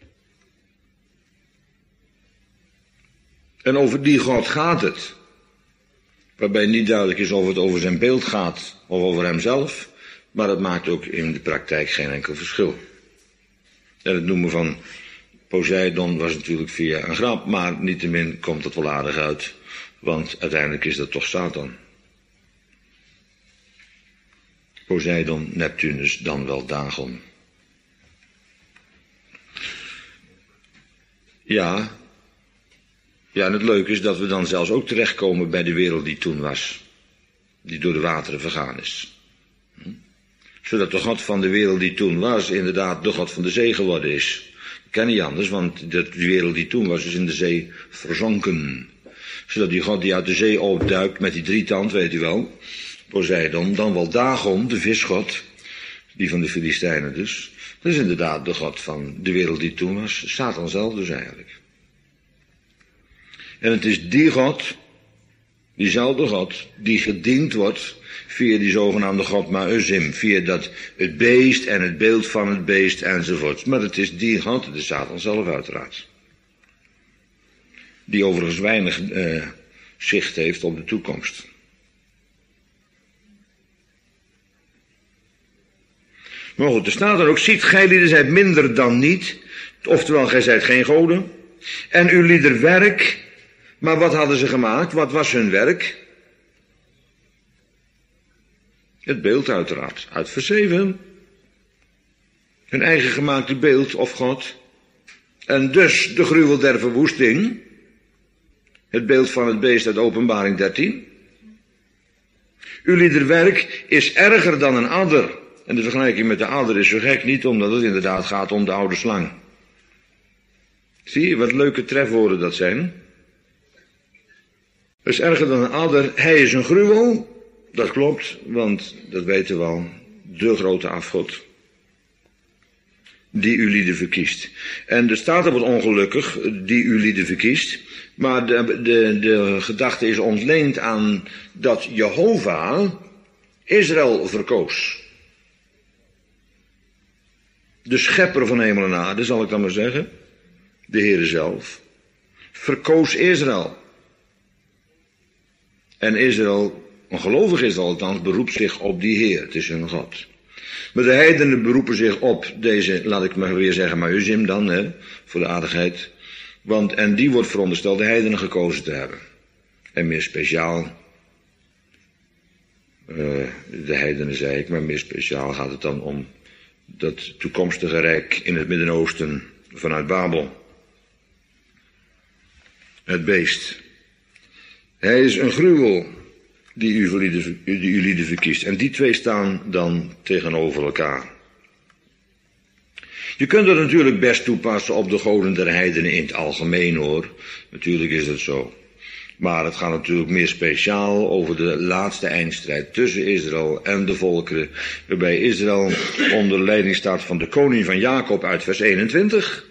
En over die God gaat het. Waarbij niet duidelijk is of het over zijn beeld gaat of over hemzelf. Maar dat maakt ook in de praktijk geen enkel verschil. En het noemen van Poseidon was natuurlijk via een grap, maar niettemin komt het wel aardig uit. Want uiteindelijk is dat toch Satan. Poseidon, Neptunus, dan wel Dagon. Ja. Ja, en het leuke is dat we dan zelfs ook terechtkomen bij de wereld die toen was. Die door de wateren vergaan is. Hm? Zodat de God van de wereld die toen was, inderdaad de God van de zee geworden is. Dat kan niet anders, want de wereld die toen was, is in de zee verzonken. Zodat die God die uit de zee opduikt met die drietand, weet u wel, Poseidon, dan wel Dagon, de visgod, die van de Filistijnen dus. Dat is inderdaad de God van de wereld die toen was. Satan zelf dus eigenlijk. En het is die God, diezelfde God, die gediend wordt via die zogenaamde God Ma'usim, via dat het beest en het beeld van het beest enzovoort. Maar het is die God, het is Satan zelf uiteraard. Die overigens weinig uh, zicht heeft op de toekomst. Maar goed, er staat er ook, ziet gij lieden zijt minder dan niet, oftewel gij zijt geen goden, en uw lieder werk. Maar wat hadden ze gemaakt? Wat was hun werk? Het beeld uiteraard, uit vers zeven. Hun eigen gemaakte beeld of God. En dus de gruwel der verwoesting. Het beeld van het beest uit Openbaring dertien. Uw liederwerk is erger dan een adder. En de vergelijking met de adder is zo gek niet, omdat het inderdaad gaat om de oude slang. Zie je wat leuke trefwoorden dat zijn? Het is erger dan een adder. Hij is een gruwel. Dat klopt, want dat weten we al. De grote afgod. Die uw lieden verkiest. En er staat er wat ongelukkig, die uw lieden verkiest. Maar de, de, de gedachte is ontleend aan dat Jehovah Israël verkoos. De schepper van hemel en aarde, zal ik dan maar zeggen. De Heere zelf. Verkoos Israël. En Israël, een gelovig Israël althans, beroept zich op die Heer. Het is hun God. Maar de heidenen beroepen zich op deze, laat ik maar weer zeggen, Ma'usim dan, hè, voor de aardigheid. Want, en die wordt verondersteld de heidenen gekozen te hebben. En meer speciaal, uh, de heidenen zei ik, maar meer speciaal gaat het dan om dat toekomstige rijk in het Midden-Oosten vanuit Babel. Het beest. Hij is een gruwel die u, lieden, die u lieden verkiest. En die twee staan dan tegenover elkaar. Je kunt het natuurlijk best toepassen op de goden der heidenen in het algemeen hoor. Natuurlijk is dat zo. Maar het gaat natuurlijk meer speciaal over de laatste eindstrijd tussen Israël en de volkeren, waarbij Israël onder leiding staat van de koning van Jacob uit vers eenentwintig.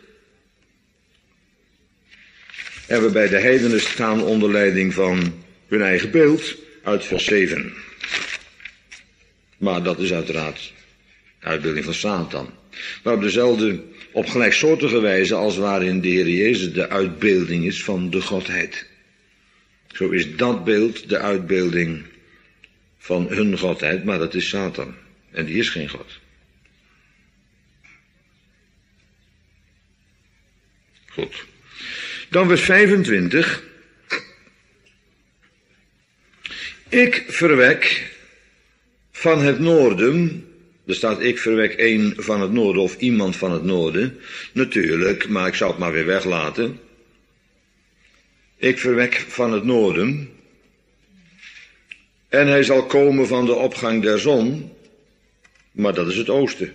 En waarbij de heidenen staan onder leiding van hun eigen beeld uit vers zeven. Maar dat is uiteraard de uitbeelding van Satan. Maar op dezelfde, op gelijksoortige wijze als waarin de Heer Jezus de uitbeelding is van de Godheid. Zo is dat beeld de uitbeelding van hun Godheid, maar dat is Satan. En die is geen God. Goed. Dan vers vijfentwintig. Ik verwek van het noorden. Er staat ik verwek een van het noorden of iemand van het noorden. Natuurlijk, maar ik zou het maar weer weglaten. Ik verwek van het noorden. En hij zal komen van de opgang der zon. Maar dat is het oosten.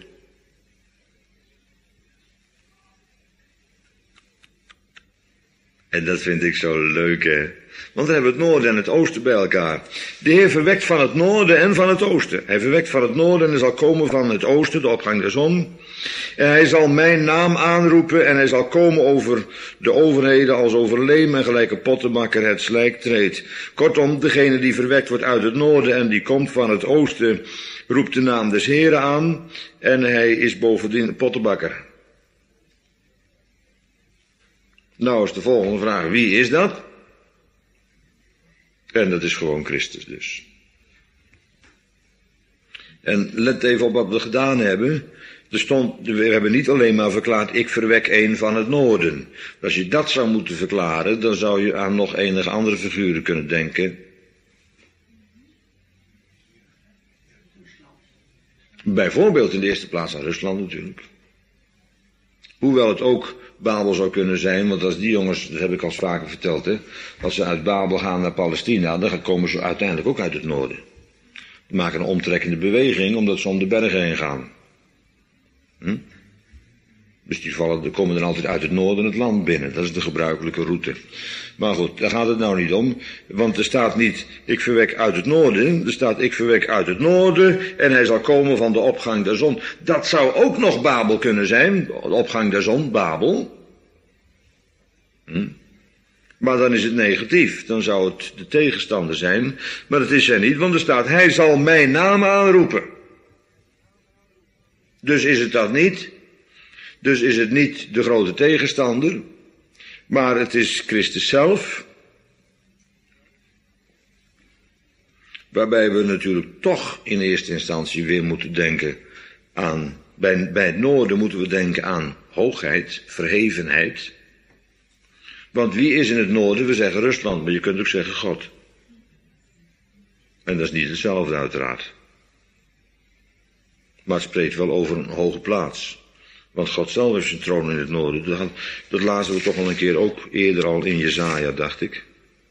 En dat vind ik zo leuk, hè. Want dan hebben we het noorden en het oosten bij elkaar. De Heer verwekt van het noorden en van het oosten. Hij verwekt van het noorden en hij zal komen van het oosten, de opgang der zon. En hij zal mijn naam aanroepen en hij zal komen over de overheden als over leem en gelijk een pottenbakker het slijk treedt. Kortom, degene die verwekt wordt uit het noorden en die komt van het oosten, roept de naam des Heren aan en hij is bovendien pottenbakker. Nou is de volgende vraag, wie is dat? En dat is gewoon Christus dus. En let even op wat we gedaan hebben. Er stond, we hebben niet alleen maar verklaard, ik verwek een van het noorden. Als je dat zou moeten verklaren, dan zou je aan nog enige andere figuren kunnen denken. Bijvoorbeeld in de eerste plaats aan Rusland natuurlijk. Hoewel het ook Babel zou kunnen zijn, want als die jongens, dat heb ik al vaker verteld, hè, als ze uit Babel gaan naar Palestina, dan komen ze uiteindelijk ook uit het noorden. Die maken een omtrekkende beweging, omdat ze om de bergen heen gaan. Hm? Dus die vallen, die komen dan altijd uit het noorden het land binnen. Dat is de gebruikelijke route. Maar goed, daar gaat het nou niet om. Want er staat niet, ik verwek uit het noorden. Er staat, ik verwek uit het noorden. En hij zal komen van de opgang der zon. Dat zou ook nog Babel kunnen zijn. De opgang der zon, Babel. Hm? Maar dan is het negatief. Dan zou het de tegenstander zijn. Maar dat is hij niet, want er staat, hij zal mijn naam aanroepen. Dus is het dat niet. Dus is het niet de grote tegenstander, maar het is Christus zelf. Waarbij we natuurlijk toch in eerste instantie weer moeten denken aan, bij, bij het noorden moeten we denken aan hoogheid, verhevenheid. Want wie is in het noorden? We zeggen Rusland, maar je kunt ook zeggen God. En dat is niet hetzelfde uiteraard. Maar het spreekt wel over een hoge plaats. Want God zelf heeft zijn troon in het noorden. Dat, dat lazen we toch al een keer ook eerder al in Jesaja, dacht ik.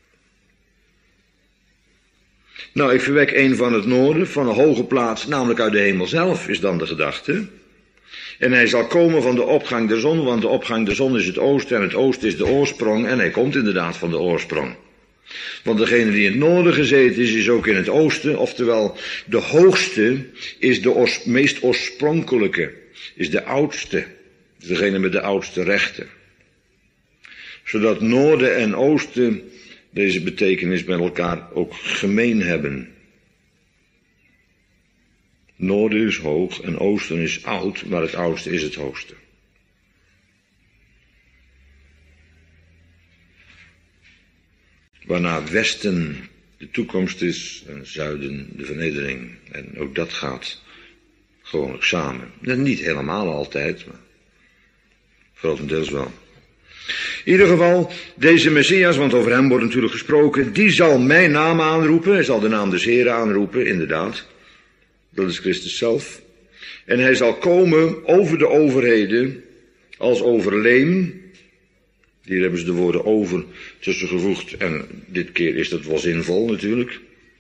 Nou, ik verwek een van het noorden, van een hoge plaats, namelijk uit de hemel zelf, is dan de gedachte. En hij zal komen van de opgang der zon, want de opgang der zon is het oosten en het oosten is de oorsprong. En hij komt inderdaad van de oorsprong. Want degene die in het noorden gezeten is, is ook in het oosten. Oftewel, de hoogste is de oors, meest oorspronkelijke. Is de oudste, is degene met de oudste rechten. Zodat noorden en oosten deze betekenis met elkaar ook gemeen hebben. Noorden is hoog en oosten is oud, maar het oudste is het hoogste. Waarna westen de toekomst is en zuiden de vernedering. En ook dat gaat gewoonlijk samen. Niet helemaal altijd, maar grotendeels wel. In ieder geval, deze Messias, want over hem wordt natuurlijk gesproken, die zal mijn naam aanroepen. Hij zal de naam des Heren aanroepen, inderdaad. Dat is Christus zelf. En hij zal komen over de overheden als over leem. Hier hebben ze de woorden over tussen gevoegd en dit keer is dat wel zinvol natuurlijk.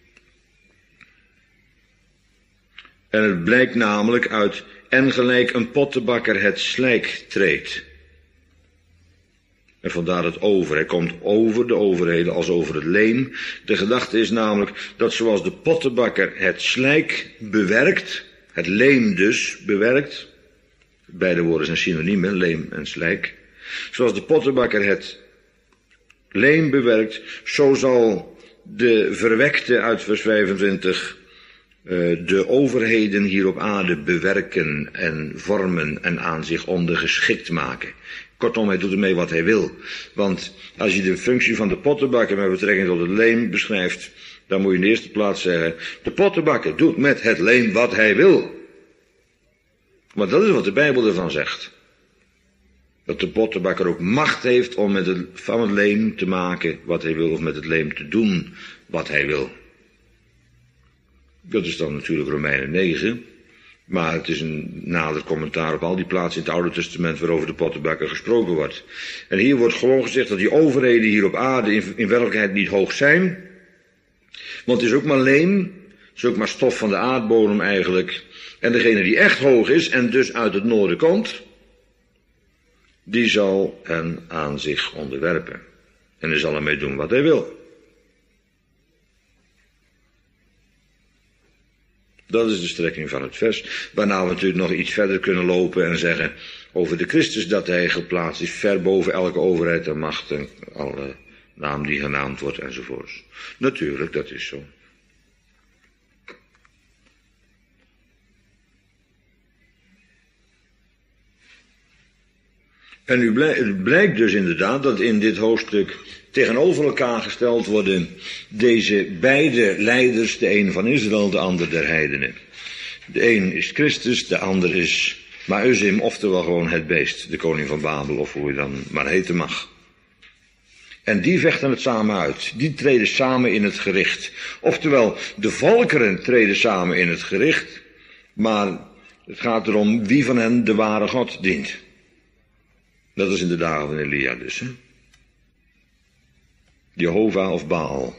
En het blijkt namelijk uit en gelijk een pottenbakker het slijk treedt. En vandaar het over. Hij komt over de overheden als over het leem. De gedachte is namelijk dat zoals de pottenbakker het slijk bewerkt, het leem dus bewerkt, beide woorden zijn synoniemen, leem en slijk. Zoals de pottenbakker het leem bewerkt, zo zal de verwekte uit vers vijfentwintig uh, de overheden hier op aarde bewerken en vormen en aan zich ondergeschikt maken. Kortom, hij doet ermee wat hij wil. Want als je de functie van de pottenbakker met betrekking tot het leem beschrijft, dan moet je in de eerste plaats zeggen, de pottenbakker doet met het leem wat hij wil. Maar dat is wat de Bijbel ervan zegt. Dat de pottenbakker ook macht heeft om met het, van het leem te maken wat hij wil, of met het leem te doen wat hij wil. Dat is dan natuurlijk Romeinen negen. Maar het is een nader commentaar op al die plaatsen in het Oude Testament waarover de pottenbakker gesproken wordt. En hier wordt gewoon gezegd dat die overheden hier op aarde in, in werkelijkheid niet hoog zijn. Want het is ook maar leem, het is ook maar stof van de aardbodem eigenlijk. En degene die echt hoog is en dus uit het noorden komt, die zal hen aan zich onderwerpen. En hij zal ermee doen wat hij wil. Dat is de strekking van het vers, waarna we natuurlijk nog iets verder kunnen lopen en zeggen over de Christus dat hij geplaatst is ver boven elke overheid en macht en alle naam die genaamd wordt enzovoorts. Natuurlijk, dat is zo. En nu blijkt dus inderdaad dat in dit hoofdstuk tegenover elkaar gesteld worden deze beide leiders, de een van Israël, de ander der heidenen. De een is Christus, de ander is Maüzim, oftewel gewoon het beest, de koning van Babel, of hoe je dan maar heten mag. En die vechten het samen uit, die treden samen in het gericht. Oftewel, de volkeren treden samen in het gericht, maar het gaat erom wie van hen de ware God dient. Dat is in de dagen van Elia dus, hè. Jehovah of Baal.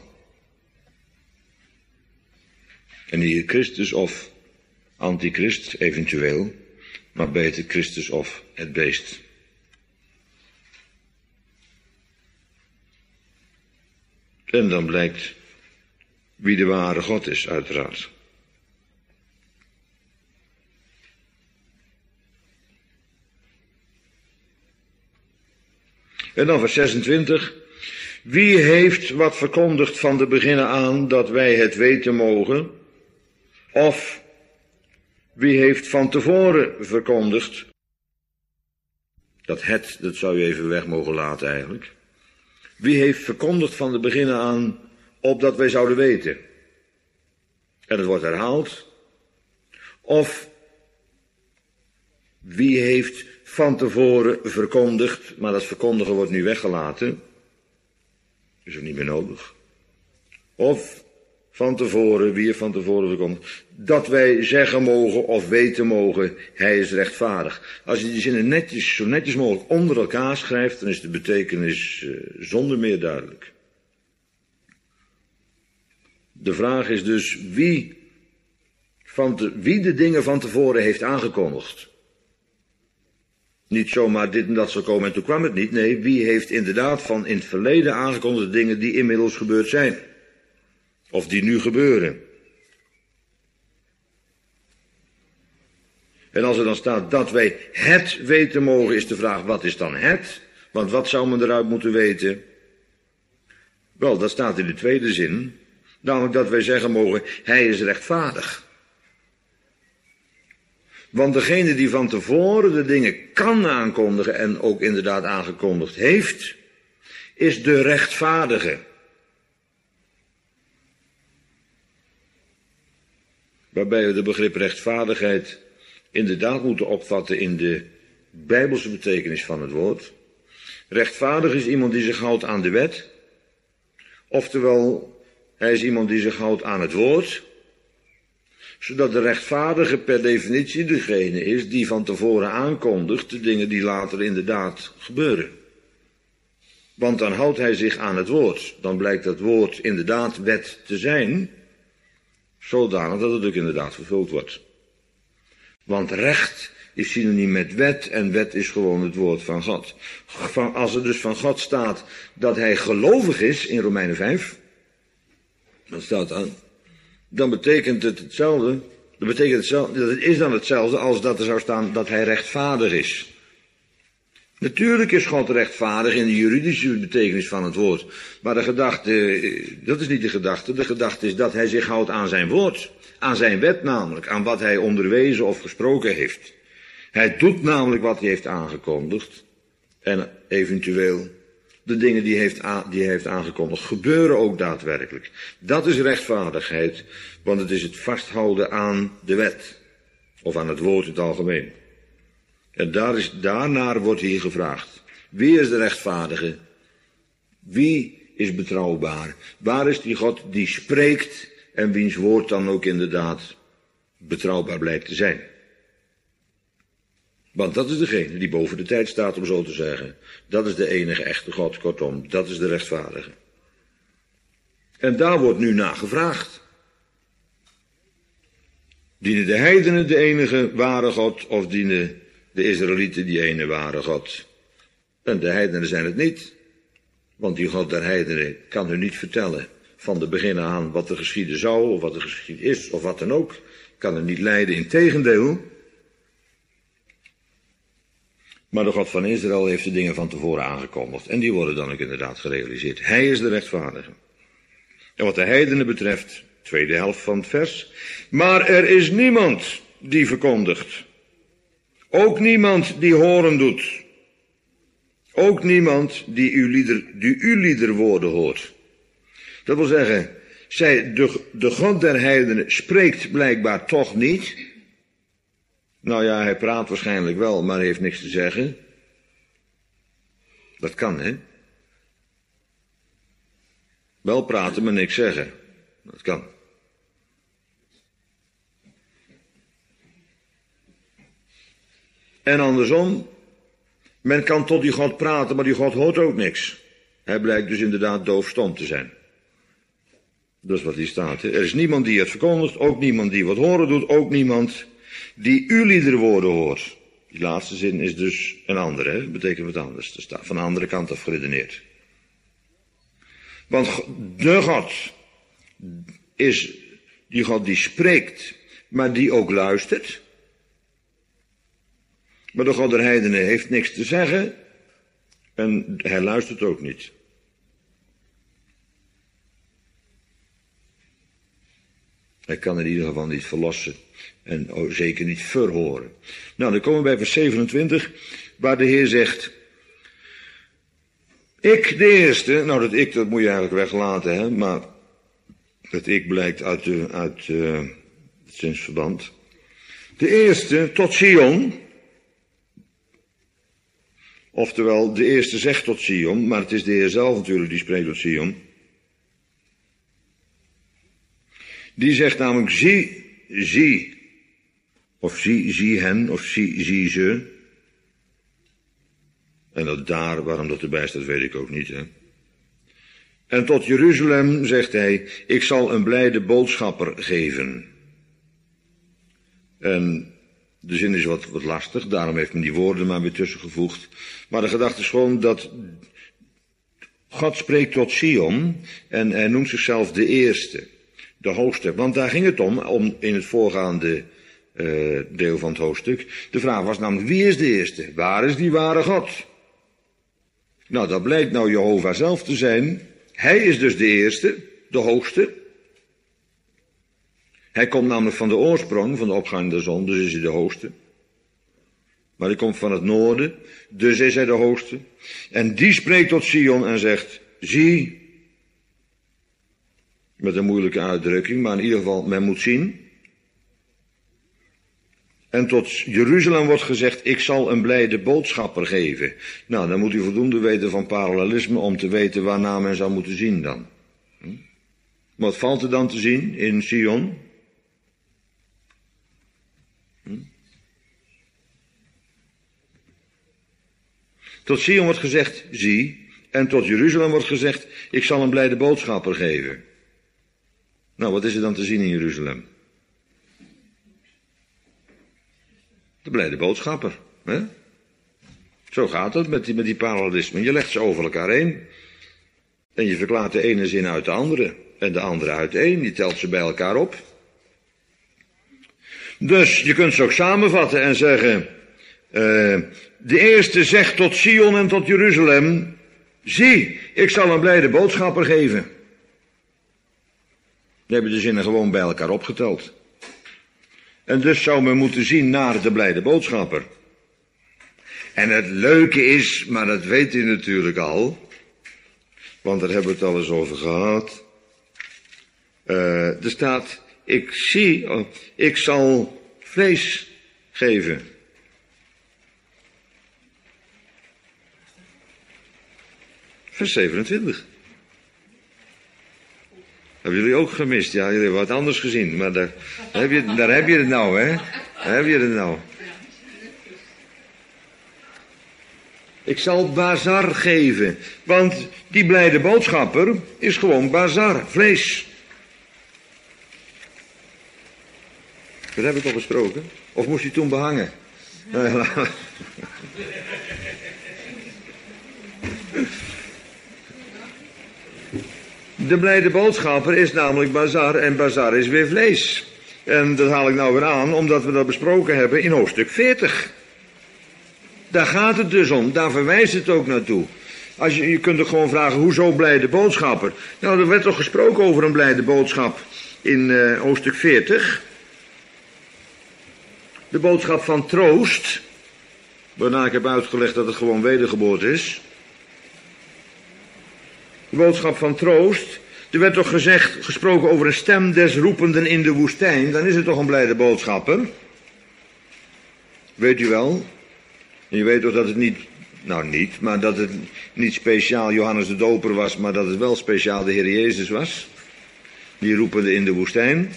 En hier Christus of antichrist eventueel, maar beter Christus of het beest. En dan blijkt wie de ware God is, uiteraard. En dan vers zesentwintig. Wie heeft wat verkondigd van de beginnen aan dat wij het weten mogen? Of wie heeft van tevoren verkondigd? Dat het, dat zou je even weg mogen laten eigenlijk. Wie heeft verkondigd van de beginnen aan, opdat wij zouden weten? En het wordt herhaald. Of wie heeft van tevoren verkondigd, maar dat verkondigen wordt nu weggelaten. Is ook niet meer nodig. Of van tevoren, wie heeft van tevoren verkondigd, dat wij zeggen mogen of weten mogen, hij is rechtvaardig. Als je die zinnen netjes, zo netjes mogelijk onder elkaar schrijft, dan is de betekenis uh, zonder meer duidelijk. De vraag is dus wie, van te, wie de dingen van tevoren heeft aangekondigd. Niet zomaar dit en dat zal komen en toen kwam het niet. Nee, wie heeft inderdaad van in het verleden aangekondigde dingen die inmiddels gebeurd zijn. Of die nu gebeuren. En als er dan staat dat wij het weten mogen, is de vraag, wat is dan het? Want wat zou men eruit moeten weten? Wel, dat staat in de tweede zin. Namelijk dat wij zeggen mogen, hij is rechtvaardig. Want degene die van tevoren de dingen kan aankondigen en ook inderdaad aangekondigd heeft, is de rechtvaardige. Waarbij we de begrip rechtvaardigheid inderdaad moeten opvatten in de Bijbelse betekenis van het woord. Rechtvaardig is iemand die zich houdt aan de wet. Oftewel, hij is iemand die zich houdt aan het woord. Zodat de rechtvaardige per definitie degene is die van tevoren aankondigt de dingen die later inderdaad gebeuren. Want dan houdt hij zich aan het woord. Dan blijkt dat woord inderdaad wet te zijn, zodanig dat het ook inderdaad vervuld wordt. Want recht is synoniem met wet en wet is gewoon het woord van God. Van, als er dus van God staat dat hij gelovig is in Romeinen vijf, dat staat dan, dan betekent het hetzelfde, dat betekent hetzelfde, dat het is dan hetzelfde als dat er zou staan dat hij rechtvaardig is. Natuurlijk is God rechtvaardig in de juridische betekenis van het woord. Maar de gedachte, dat is niet de gedachte. De gedachte is dat hij zich houdt aan zijn woord. Aan zijn wet namelijk. Aan wat hij onderwezen of gesproken heeft. Hij doet namelijk wat hij heeft aangekondigd. En eventueel de dingen die hij heeft, aan, die hij heeft aangekondigd gebeuren ook daadwerkelijk. Dat is rechtvaardigheid. Want het is het vasthouden aan de wet. Of aan het woord in het algemeen. En daar is, daarnaar wordt hier gevraagd. Wie is de rechtvaardige? Wie is betrouwbaar? Waar is die God die spreekt en wiens woord dan ook inderdaad betrouwbaar blijkt te zijn? Want dat is degene die boven de tijd staat, om zo te zeggen. Dat is de enige echte God, kortom, dat is de rechtvaardige. En daar wordt nu naar gevraagd. Dienen de heidenen de enige ware God of dienen de Israëlieten die ene ware God? En de heidenen zijn het niet. Want die God der heidenen kan hun niet vertellen van de begin aan wat er geschieden zou, of wat er geschied is, of wat dan ook. Kan er niet leiden, integendeel. Maar de God van Israël heeft de dingen van tevoren aangekondigd. En die worden dan ook inderdaad gerealiseerd. Hij is de rechtvaardige. En wat de heidenen betreft, tweede helft van het vers. Maar er is niemand die verkondigt. Ook niemand die horen doet. Ook niemand die uw, lieder, die uw liederwoorden hoort. Dat wil zeggen, zij, de, de God der heidenen spreekt blijkbaar toch niet. Nou ja, hij praat waarschijnlijk wel, maar heeft niks te zeggen. Dat kan, hè? Wel praten, maar niks zeggen. Dat kan. En andersom, men kan tot die God praten, maar die God hoort ook niks. Hij blijkt dus inderdaad doofstom te zijn. Dat is wat hier staat. Hè? Er is niemand die het verkondigt, ook niemand die wat horen doet, ook niemand die uw liederwoorden hoort. Die laatste zin is dus een andere, hè? Dat betekent wat anders. Dat staat van de andere kant af geredeneerd. Want de God is die God die spreekt, maar die ook luistert. Maar de God der heidenen heeft niks te zeggen en hij luistert ook niet. Hij kan in ieder geval niet verlossen en ook zeker niet verhoren. Nou, dan komen we bij vers zevenentwintig, waar de Heer zegt, ik de eerste, nou dat ik, dat moet je eigenlijk weglaten, hè, maar dat ik blijkt uit, de, uit uh, het zinsverband. De eerste tot Sion, oftewel de eerste zegt tot Sion, maar het is de Heer zelf natuurlijk die spreekt tot Sion. Die zegt namelijk, zie, zie, of zie, zie hen, of zie, zie ze. En dat daar, waarom dat erbij staat, weet ik ook niet, hè. En tot Jeruzalem zegt hij, ik zal een blijde boodschapper geven. En de zin is wat, wat lastig, daarom heeft men die woorden maar weer tussengevoegd. Maar de gedachte is gewoon dat God spreekt tot Sion en hij noemt zichzelf de eerste, de hoofdstuk. Want daar ging het om, om in het voorgaande uh, deel van het hoofdstuk. De vraag was namelijk, wie is de eerste? Waar is die ware God? Nou, dat blijkt nou Jehovah zelf te zijn. Hij is dus de eerste, de hoogste. Hij komt namelijk van de oorsprong, van de opgang der zon, dus is hij de hoogste. Maar hij komt van het noorden, dus is hij de hoogste. En die spreekt tot Sion en zegt, zie, met een moeilijke uitdrukking, maar in ieder geval, men moet zien. En tot Jeruzalem wordt gezegd, ik zal een blijde boodschapper geven. Nou, dan moet u voldoende weten van parallelisme om te weten waarna men zou moeten zien dan. Hm? Wat valt er dan te zien in Sion? Hm? Tot Sion wordt gezegd, zie, en tot Jeruzalem wordt gezegd, ik zal een blijde boodschapper geven. Nou, wat is er dan te zien in Jeruzalem? De blijde boodschapper. Hè? Zo gaat het met die, met die parallelismen. Je legt ze over elkaar heen. En je verklaart de ene zin uit de andere. En de andere uit één. Je telt ze bij elkaar op. Dus je kunt ze ook samenvatten en zeggen... Uh, de eerste zegt tot Sion en tot Jeruzalem... Zie, ik zal een blijde boodschapper geven. Dan heb je de zinnen gewoon bij elkaar opgeteld. En dus zou men moeten zien naar de blijde boodschapper. En het leuke is, maar dat weet u natuurlijk al... want daar hebben we het al eens over gehad... Uh, er staat... Ik zie, oh, ik zal vlees geven. Vers zevenentwintig. Hebben jullie ook gemist? Ja, jullie hebben wat anders gezien. Maar daar, daar, heb, je, daar heb je het nou, hè? Daar heb je het nou. Ik zal bazar geven. Want die blijde boodschapper is gewoon bazar, vlees. Dat heb ik al besproken. Of moest hij toen behangen? De blijde boodschapper is namelijk bazar en bazar is weer vlees. En dat haal ik nou weer aan, omdat we dat besproken hebben in hoofdstuk veertig. Daar gaat het dus om, daar verwijst het ook naartoe. Als je, je kunt er gewoon vragen, hoezo blijde boodschapper? Nou, er werd toch gesproken over een blijde boodschap in uh, hoofdstuk veertig. De boodschap van troost, waarna ik heb uitgelegd dat het gewoon wedergeboorte is. De boodschap van troost. Er werd toch gezegd, gesproken over een stem des roependen in de woestijn. Dan is het toch een blijde boodschapper. Weet u wel? En je weet toch dat het niet, nou niet, maar dat het niet speciaal Johannes de Doper was, maar dat het wel speciaal de Heer Jezus was. Die roepende in de woestijn.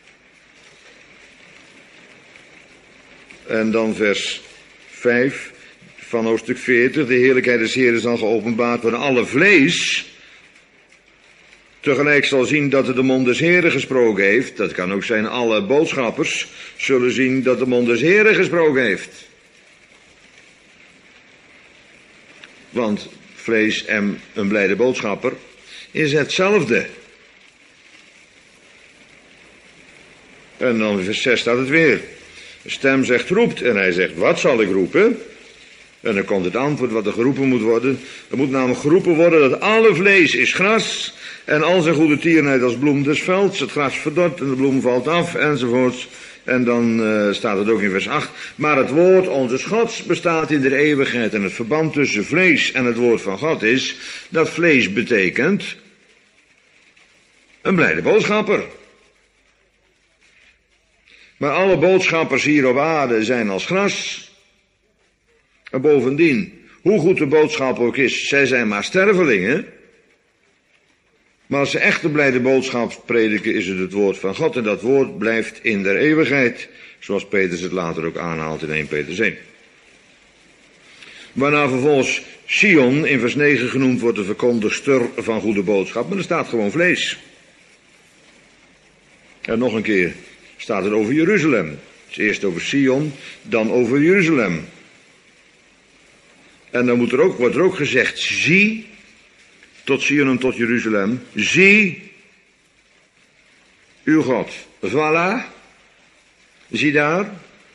En dan vers vijf van hoofdstuk veertig. De heerlijkheid des Heeren zal geopenbaard worden. Alle vlees tegelijk zal zien dat het de mond des Heeren gesproken heeft. Dat kan ook zijn, alle boodschappers zullen zien dat de mond des Heeren gesproken heeft. Want vlees en een blijde boodschapper is hetzelfde. En dan in vers zes staat het weer. De stem zegt roept en hij zegt wat zal ik roepen? En dan komt het antwoord wat er geroepen moet worden. Er moet namelijk geroepen worden dat alle vlees is gras en al zijn goede tierenheid als bloem des velds. Het gras verdort en de bloem valt af enzovoorts. En dan uh, staat het ook in vers acht. Maar het woord onze Gods bestaat in de eeuwigheid. En het verband tussen vlees en het woord van God is dat vlees betekent een blijde boodschapper. Maar alle boodschappers hier op aarde zijn als gras. En bovendien, hoe goed de boodschap ook is, zij zijn maar stervelingen. Maar als ze echt een blijde boodschap prediken, is het het woord van God. En dat woord blijft in der eeuwigheid. Zoals Petrus het later ook aanhaalt in eerste Petrus één. Waarna vervolgens Sion in vers negen genoemd wordt de verkondigster van goede boodschap. Maar er staat gewoon vlees. En nog een keer staat het over Jeruzalem. Het is eerst over Sion, dan over Jeruzalem. En dan moet er ook, wordt er ook gezegd, zie, tot Sion en tot Jeruzalem, zie uw God. Voilà, zie daar,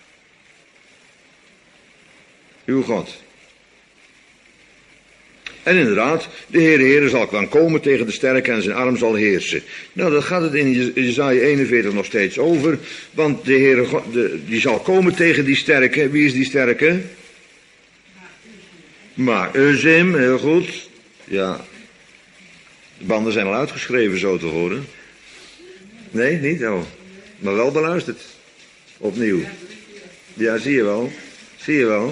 uw God. En inderdaad, de Heere Heere zal dan komen tegen de sterke en zijn arm zal heersen. Nou, dat gaat het in Jesaja eenenveertig nog steeds over. Want de Heere God, de, die zal komen tegen die sterke. Wie is die sterke? Maar Uzim, heel goed. Ja. De banden zijn al uitgeschreven, zo te horen. Nee, niet? Oh. Maar wel beluisterd. Opnieuw. Ja, zie je wel. Zie je wel.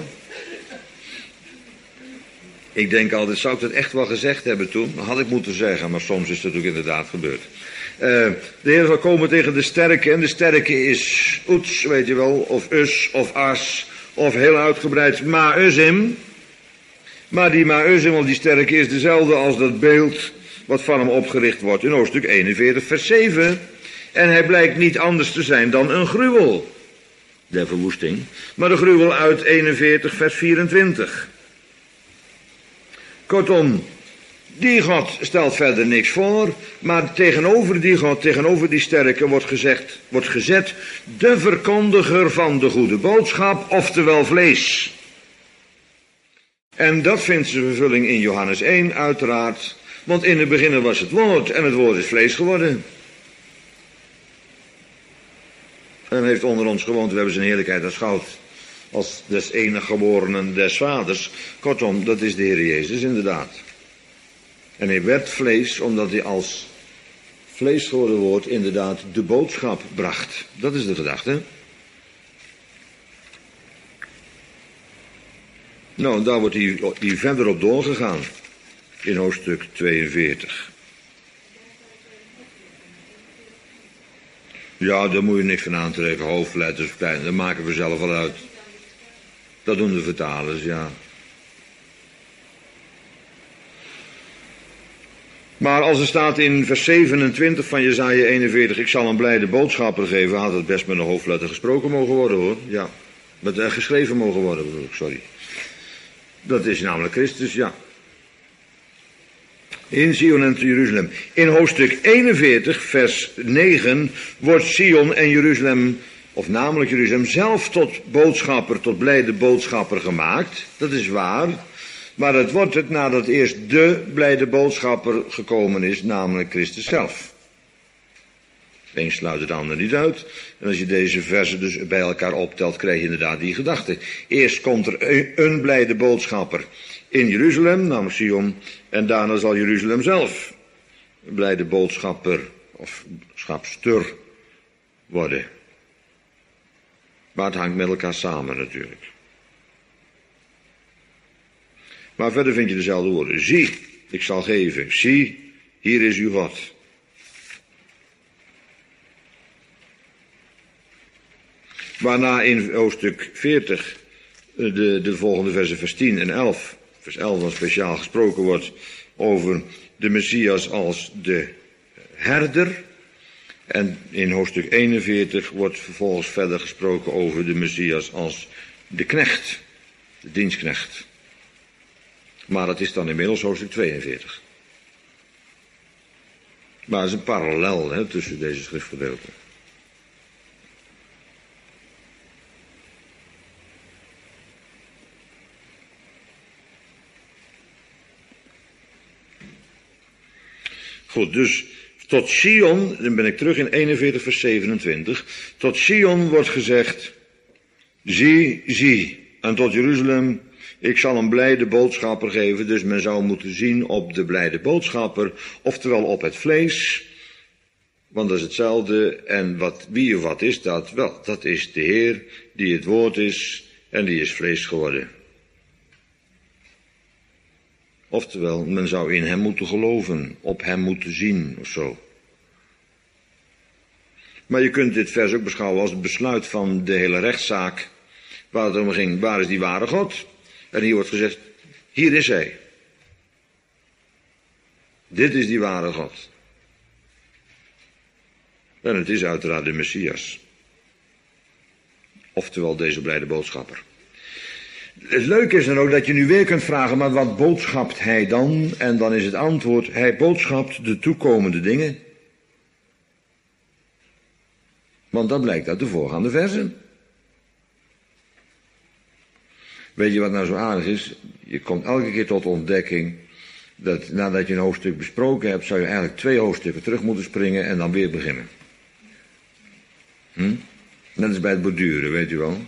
Ik denk altijd, zou ik dat echt wel gezegd hebben toen? Dat had ik moeten zeggen, maar soms is dat ook inderdaad gebeurd. Uh, de Heer zal komen tegen de sterke, en de sterke is Oets, weet je wel, of Us, of As, of heel uitgebreid Ma'uzim. Maar die Ma'uzim, of die sterke, is dezelfde als dat beeld wat van hem opgericht wordt in hoofdstuk eenenveertig, vers zeven. En hij blijkt niet anders te zijn dan een gruwel. der verwoesting. Maar de gruwel uit eenenveertig vers vierentwintig. Kortom, die God stelt verder niks voor, maar tegenover die God, tegenover die sterke wordt, gezegd, wordt gezet de verkondiger van de goede boodschap, oftewel vlees. En dat vindt zijn vervulling in Johannes één uiteraard, want in het begin was het woord en het woord is vlees geworden. En heeft onder ons gewoond, we hebben zijn heerlijkheid aanschouwd als des enige geborenen des vaders. Kortom, dat is de Heer Jezus inderdaad. En hij werd vlees omdat hij als vlees geworden wordt inderdaad de boodschap bracht. Dat is de gedachte. Nou, daar wordt hij, hij verder op doorgegaan. In hoofdstuk tweeënveertig. Ja, daar moet je niks van aantrekken. Hoofdletters, klein, dat maken we zelf wel uit. Dat doen de vertalers, ja. Maar als er staat in vers zevenentwintig van Jesaja eenenveertig... ik zal een blijde boodschapper geven... had het best met een hoofdletter gesproken mogen worden, hoor. Ja, met uh, geschreven mogen worden, bedoel ik, sorry. Dat is namelijk Christus, ja. In Sion en Jeruzalem. In hoofdstuk eenenveertig, vers negen... wordt Sion en Jeruzalem, of namelijk Jeruzalem... zelf tot boodschapper, tot blijde boodschapper gemaakt. Dat is waar. Maar het wordt het nadat eerst de blijde boodschapper gekomen is, namelijk Christus zelf. Het een sluit het ander niet uit. En als je deze versen dus bij elkaar optelt, krijg je inderdaad die gedachte. Eerst komt er een blijde boodschapper in Jeruzalem, namelijk Sion. En daarna zal Jeruzalem zelf een blijde boodschapper of schapster worden. Maar het hangt met elkaar samen natuurlijk. Maar verder vind je dezelfde woorden. Zie, ik zal geven. Zie, hier is uw God. Waarna in hoofdstuk veertig de, de volgende versen vers tien en elf, vers elf dan speciaal gesproken wordt over de Messias als de herder. En in hoofdstuk eenenveertig wordt vervolgens verder gesproken over de Messias als de knecht, de dienstknecht. Maar dat is dan inmiddels hoofdstuk tweeënveertig. Maar er is een parallel hè, tussen deze schriftgedeelten. Goed, dus tot Sion, dan ben ik terug in eenenveertig vers zevenentwintig. Tot Sion wordt gezegd, zie, zie. En tot Jeruzalem, ik zal een blijde boodschapper geven. Dus men zou moeten zien op de blijde boodschapper, oftewel op het vlees. Want dat is hetzelfde. En wat, wie of wat is dat? Wel, dat is de Heer, die het woord is en die is vlees geworden. Oftewel, men zou in hem moeten geloven, op hem moeten zien of zo. Maar je kunt dit vers ook beschouwen als het besluit van de hele rechtszaak waar het om ging. Waar is die ware God? En hier wordt gezegd, hier is hij. Dit is die ware God. En het is uiteraard de Messias. Oftewel deze blijde boodschapper. Het leuke is dan ook dat je nu weer kunt vragen, maar wat boodschapt hij dan? En dan is het antwoord, hij boodschapt de toekomende dingen. Want dat blijkt uit de voorgaande versen. Weet je wat nou zo aardig is? Je komt elke keer tot ontdekking dat nadat je een hoofdstuk besproken hebt, zou je eigenlijk twee hoofdstukken terug moeten springen en dan weer beginnen. Hm? Net als bij het borduren, weet u wel.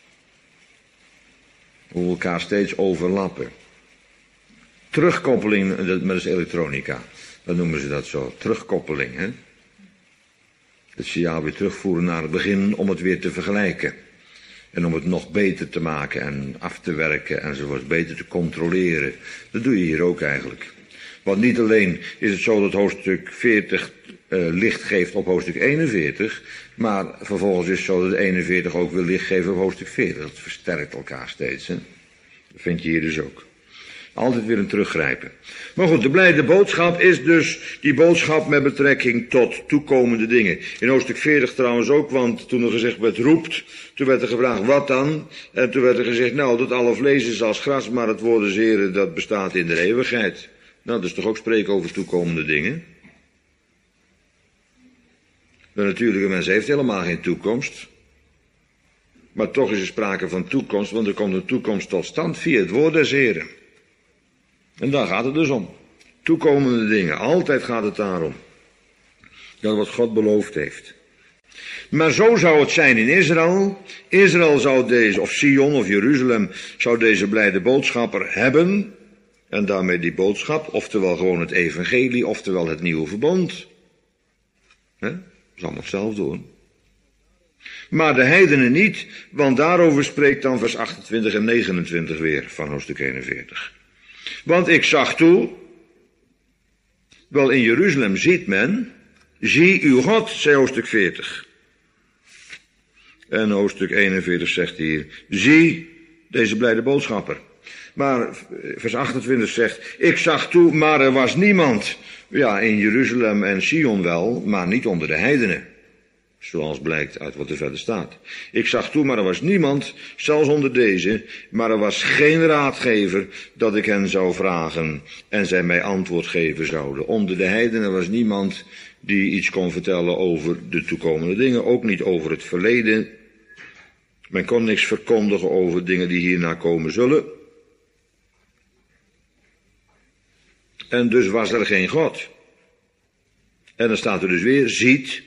Hoe we elkaar steeds overlappen. Terugkoppeling, met de elektronica. Dan noemen ze dat zo. Terugkoppeling, hè. Het signaal weer terugvoeren naar het begin om het weer te vergelijken. En om het nog beter te maken en af te werken enzovoort. Beter te controleren. Dat doe je hier ook eigenlijk. Want niet alleen is het zo dat hoofdstuk veertig uh, licht geeft op hoofdstuk eenenveertig. Maar vervolgens is het zo dat eenenveertig ook wil licht geven op hoofdstuk veertig. Dat versterkt elkaar steeds. Hè? Dat vind je hier dus ook. Altijd weer een teruggrijpen. Maar goed, de blijde boodschap is dus die boodschap met betrekking tot toekomende dingen. In hoofdstuk veertig trouwens ook, want toen er gezegd werd roept, toen werd er gevraagd wat dan? En toen werd er gezegd, nou, dat alle vlees is als gras, maar het woord des Heren, dat bestaat in de eeuwigheid. Nou, dat is toch ook spreken over toekomende dingen? De natuurlijke mens heeft helemaal geen toekomst. Maar toch is er sprake van toekomst, want er komt een toekomst tot stand via het woord des Heren. En daar gaat het dus om. Toekomende dingen, altijd gaat het daarom. Dat wat God beloofd heeft. Maar zo zou het zijn in Israël. Israël zou deze, of Sion of Jeruzalem, zou deze blijde boodschapper hebben. En daarmee die boodschap, oftewel gewoon het evangelie, oftewel het nieuwe verbond. He? Dat is allemaal hetzelfde hoor. Maar de heidenen niet, want daarover spreekt dan vers achtentwintig en negenentwintig weer van hoofdstuk eenenveertig. Want ik zag toe, wel in Jeruzalem ziet men, zie uw God, zei hoofdstuk veertig. En hoofdstuk eenenveertig zegt hier, zie deze blijde boodschapper. Maar vers achtentwintig zegt, ik zag toe, maar er was niemand. Ja, in Jeruzalem en Sion wel, maar niet onder de heidenen. Zoals blijkt uit wat er verder staat. Ik zag toe, maar er was niemand, zelfs onder deze, maar er was geen raadgever dat ik hen zou vragen en zij mij antwoord geven zouden. Onder de heidenen was niemand die iets kon vertellen over de toekomende dingen, ook niet over het verleden. Men kon niks verkondigen over dingen die hierna komen zullen. En dus was er geen God. En dan staat er dus weer, ziet,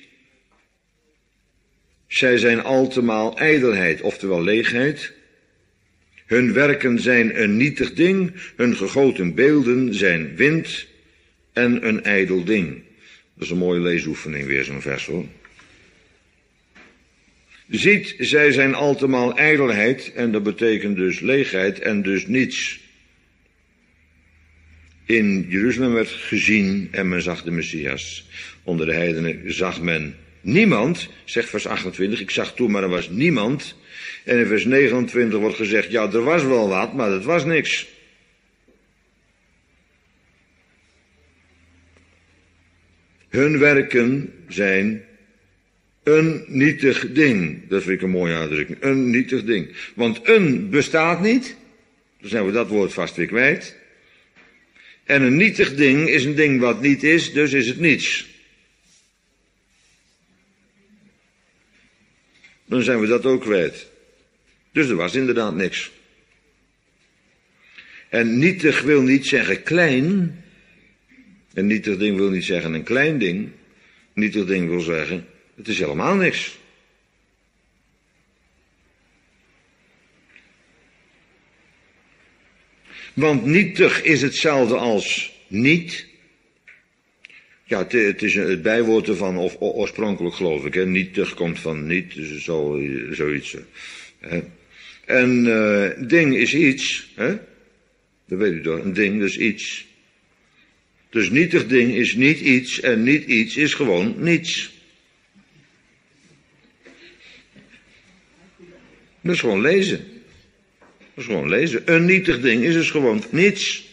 zij zijn altemaal ijdelheid, oftewel leegheid. Hun werken zijn een nietig ding, hun gegoten beelden zijn wind en een ijdel ding. Dat is een mooie leesoefening, weer zo'n vers hoor. Ziet, zij zijn altemaal ijdelheid, en dat betekent dus leegheid en dus niets. In Jeruzalem werd gezien en men zag de Messias. Onder de heidenen zag men niemand, zegt vers achtentwintig, ik zag toe, maar er was niemand. En in vers negenentwintig wordt gezegd, ja, er was wel wat, maar dat was niks. Hun werken zijn een nietig ding. Dat vind ik een mooie uitdrukking. Een nietig ding. Want een bestaat niet. Dan zijn we dat woord vast weer kwijt. En een nietig ding is een ding wat niet is, dus is het niets. Dan zijn we dat ook kwijt. Dus er was inderdaad niks. En nietig wil niet zeggen klein. Een nietig ding wil niet zeggen een klein ding. Nietig ding wil zeggen, het is helemaal niks. Want nietig is hetzelfde als niet. Ja, het, het is het bijwoord ervan, of oorspronkelijk geloof ik. Hè. Nietig komt van niet, dus zo, zoiets. Hè. En uh, ding is iets. Hè. Dat weet u toch, een ding, dat is iets. Dus nietig ding is niet iets en niet iets is gewoon niets. Dat is gewoon lezen. Dat is gewoon lezen. Een nietig ding is dus gewoon niets.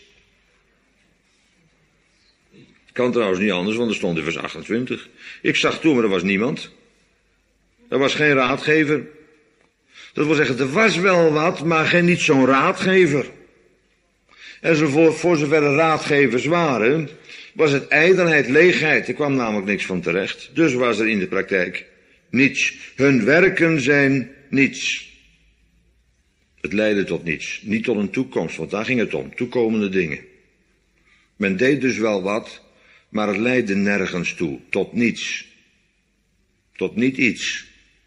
Kan trouwens niet anders, want er stond in vers achtentwintig. Ik zag toen, maar er was niemand. Er was geen raadgever. Dat wil zeggen, er was wel wat, maar geen niet zo'n raadgever. En zo voor, voor zover er raadgevers waren, was het ijdelheid, leegheid. Er kwam namelijk niks van terecht. Dus was er in de praktijk niets. Hun werken zijn niets. Het leidde tot niets. Niet tot een toekomst, want daar ging het om. Toekomende dingen. Men deed dus wel wat, maar het leidde nergens toe. Tot niets. Tot niet iets.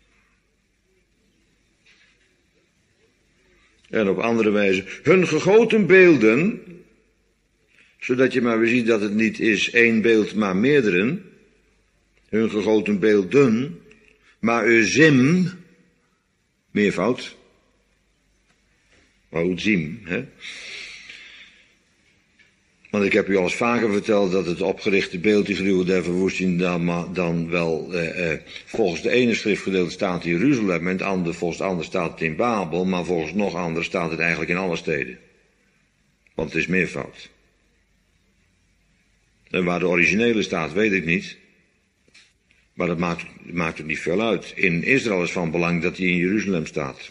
En op andere wijze. Hun gegoten beelden, zodat je maar weer ziet dat het niet is één beeld, maar meerdere. Hun gegoten beelden, maar uzim, meervoud. Uzim, hè. Want ik heb u al eens vaker verteld dat het opgerichte beeld, die gruwel der verwoesting, dan, dan wel eh, eh, volgens de ene schriftgedeelte staat in Jeruzalem, en het andere, volgens het andere staat het in Babel, maar volgens nog andere staat het eigenlijk in alle steden. Want het is meervoud. En waar de originele staat, weet ik niet. Maar dat maakt, maakt het niet veel uit. In Israël is van belang dat hij in Jeruzalem staat.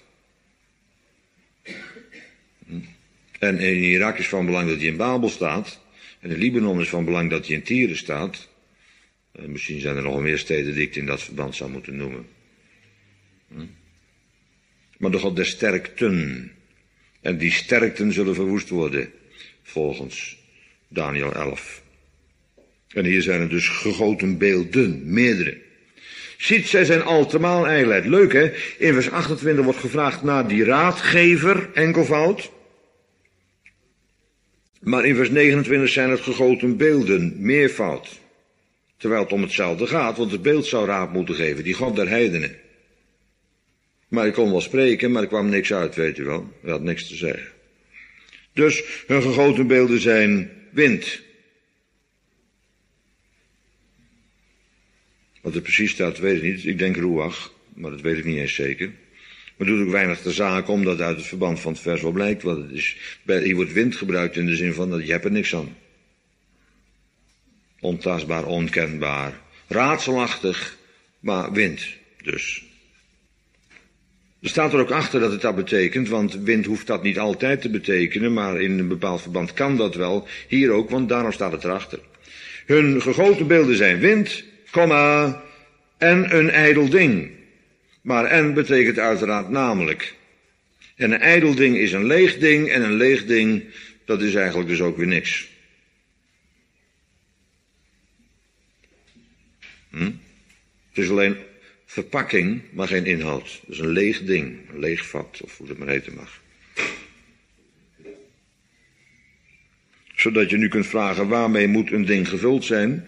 En in Irak is van belang dat hij in Babel staat. En in Libanon is van belang dat hij in Tyre staat. En misschien zijn er nog meer steden die ik in dat verband zou moeten noemen. Maar de God der sterkten. En die sterkten zullen verwoest worden. Volgens Daniel elf. En hier zijn er dus gegoten beelden, meerdere. Ziet, zij zijn altemaal ijlheid. Leuk hè, in vers achtentwintig wordt gevraagd naar die raadgever, enkelvoud. Maar in vers negenentwintig zijn het gegoten beelden, meervoud. Terwijl het om hetzelfde gaat, want het beeld zou raad moeten geven, die God der heidenen. Maar ik kon wel spreken, maar er kwam niks uit, weet u wel. Hij had niks te zeggen. Dus hun gegoten beelden zijn wind. Wat er precies staat, weet ik niet. Ik denk ruach, maar dat weet ik niet eens zeker. Maar doet ook weinig de zaak, omdat uit het verband van het vers wel blijkt wat het is. Hier wordt wind gebruikt in de zin van dat je hebt er niks aan. Ontastbaar, onkenbaar, raadselachtig, maar wind dus. Er staat er ook achter dat het dat betekent, want wind hoeft dat niet altijd te betekenen, maar in een bepaald verband kan dat wel. Hier ook, want daarom staat het erachter. Hun gegoten beelden zijn wind, komma, en een ijdel ding. Maar en betekent uiteraard namelijk. En een ijdel ding is een leeg ding, en een leeg ding, dat is eigenlijk dus ook weer niks. Hm? Het is alleen verpakking, maar geen inhoud. Dat is een leeg ding, een leeg vat, of hoe dat maar heten mag. Zodat je nu kunt vragen, waarmee moet een ding gevuld zijn?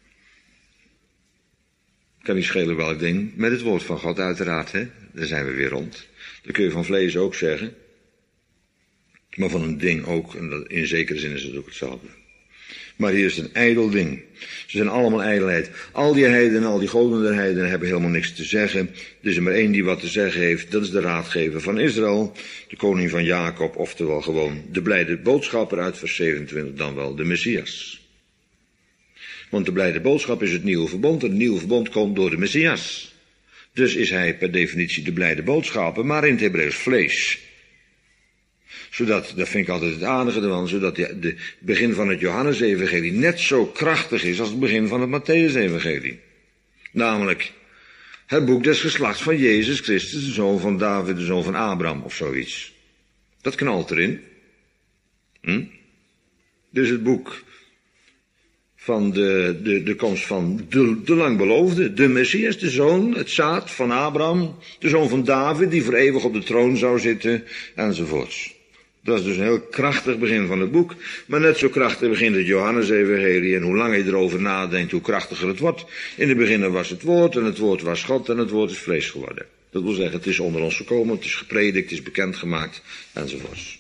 Kan niet schelen welk ding, met het woord van God uiteraard, hè. Daar zijn we weer rond. Dat kun je van vlees ook zeggen. Maar van een ding ook, en in zekere zin is het ook hetzelfde. Maar hier is het een ijdel ding. Ze zijn allemaal ijdelheid. Al die heidenen, al die goden der heidenen hebben helemaal niks te zeggen. Er is er maar één die wat te zeggen heeft. Dat is de raadgever van Israël. De koning van Jacob, oftewel gewoon de blijde boodschapper uit vers zevenentwintig, dan wel de Messias. Want de blijde boodschap is het nieuwe verbond. En het nieuwe verbond komt door de Messias. Dus is hij per definitie de blijde boodschapper, maar in het Hebreeuws vlees. Zodat, dat vind ik altijd het aardige ervan, zodat het begin van het Johannes-evangelie net zo krachtig is als het begin van het Matthäus-evangelie. Namelijk, het boek des geslachts van Jezus Christus, de zoon van David, de zoon van Abraham, of zoiets. Dat knalt erin. Hm? Dus het boek van de, de, de komst van de, de lang beloofde, de Messias, de zoon, het zaad van Abraham, de zoon van David, die voor eeuwig op de troon zou zitten, enzovoorts. Dat is dus een heel krachtig begin van het boek, maar net zo krachtig begint het Johannes-evangelie, en hoe langer je erover nadenkt, hoe krachtiger het wordt. In het begin was het woord, en het woord was God, en het woord is vlees geworden. Dat wil zeggen, het is onder ons gekomen, het is gepredikt, het is bekendgemaakt, enzovoorts.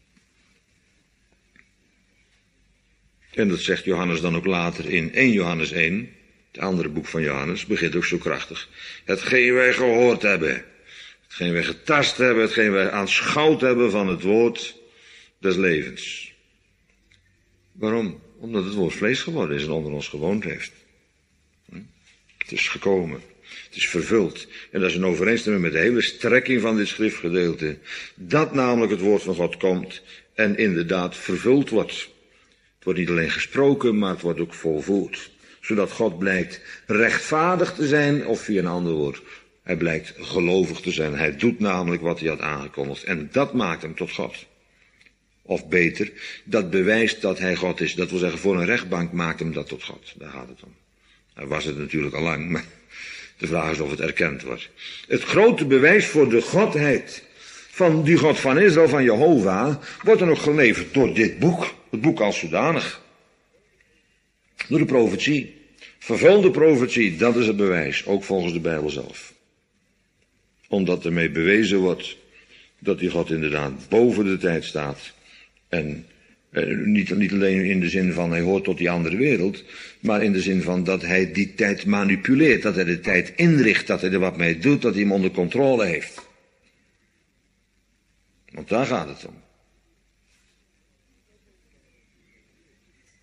En dat zegt Johannes dan ook later in één Johannes één, het andere boek van Johannes, begint ook zo krachtig. Hetgeen wij gehoord hebben, hetgeen wij getast hebben, hetgeen wij aanschouwd hebben van het woord des levens. Waarom? Omdat het woord vlees geworden is en onder ons gewoond heeft. Het is gekomen, het is vervuld. En dat is in overeenstemming met de hele strekking van dit schriftgedeelte. Dat namelijk het woord van God komt en inderdaad vervuld wordt. Het wordt niet alleen gesproken, maar het wordt ook volvoerd. Zodat God blijkt rechtvaardig te zijn, of via een ander woord, hij blijkt gelovig te zijn. Hij doet namelijk wat hij had aangekondigd. En dat maakt hem tot God. Of beter, dat bewijst dat hij God is. Dat wil zeggen, voor een rechtbank maakt hem dat tot God. Daar gaat het om. Hij was het natuurlijk al lang, maar de vraag is of het erkend wordt. Het grote bewijs voor de godheid van die God van Israël, van Jehovah, wordt dan ook geleverd door dit boek. Het boek als zodanig. Door de profetie. Vervulde profetie, dat is het bewijs. Ook volgens de Bijbel zelf. Omdat ermee bewezen wordt dat die God inderdaad boven de tijd staat. En eh, niet, niet alleen in de zin van hij hoort tot die andere wereld. Maar in de zin van dat hij die tijd manipuleert. Dat hij de tijd inricht. Dat hij er wat mee doet. Dat hij hem onder controle heeft. Want daar gaat het om.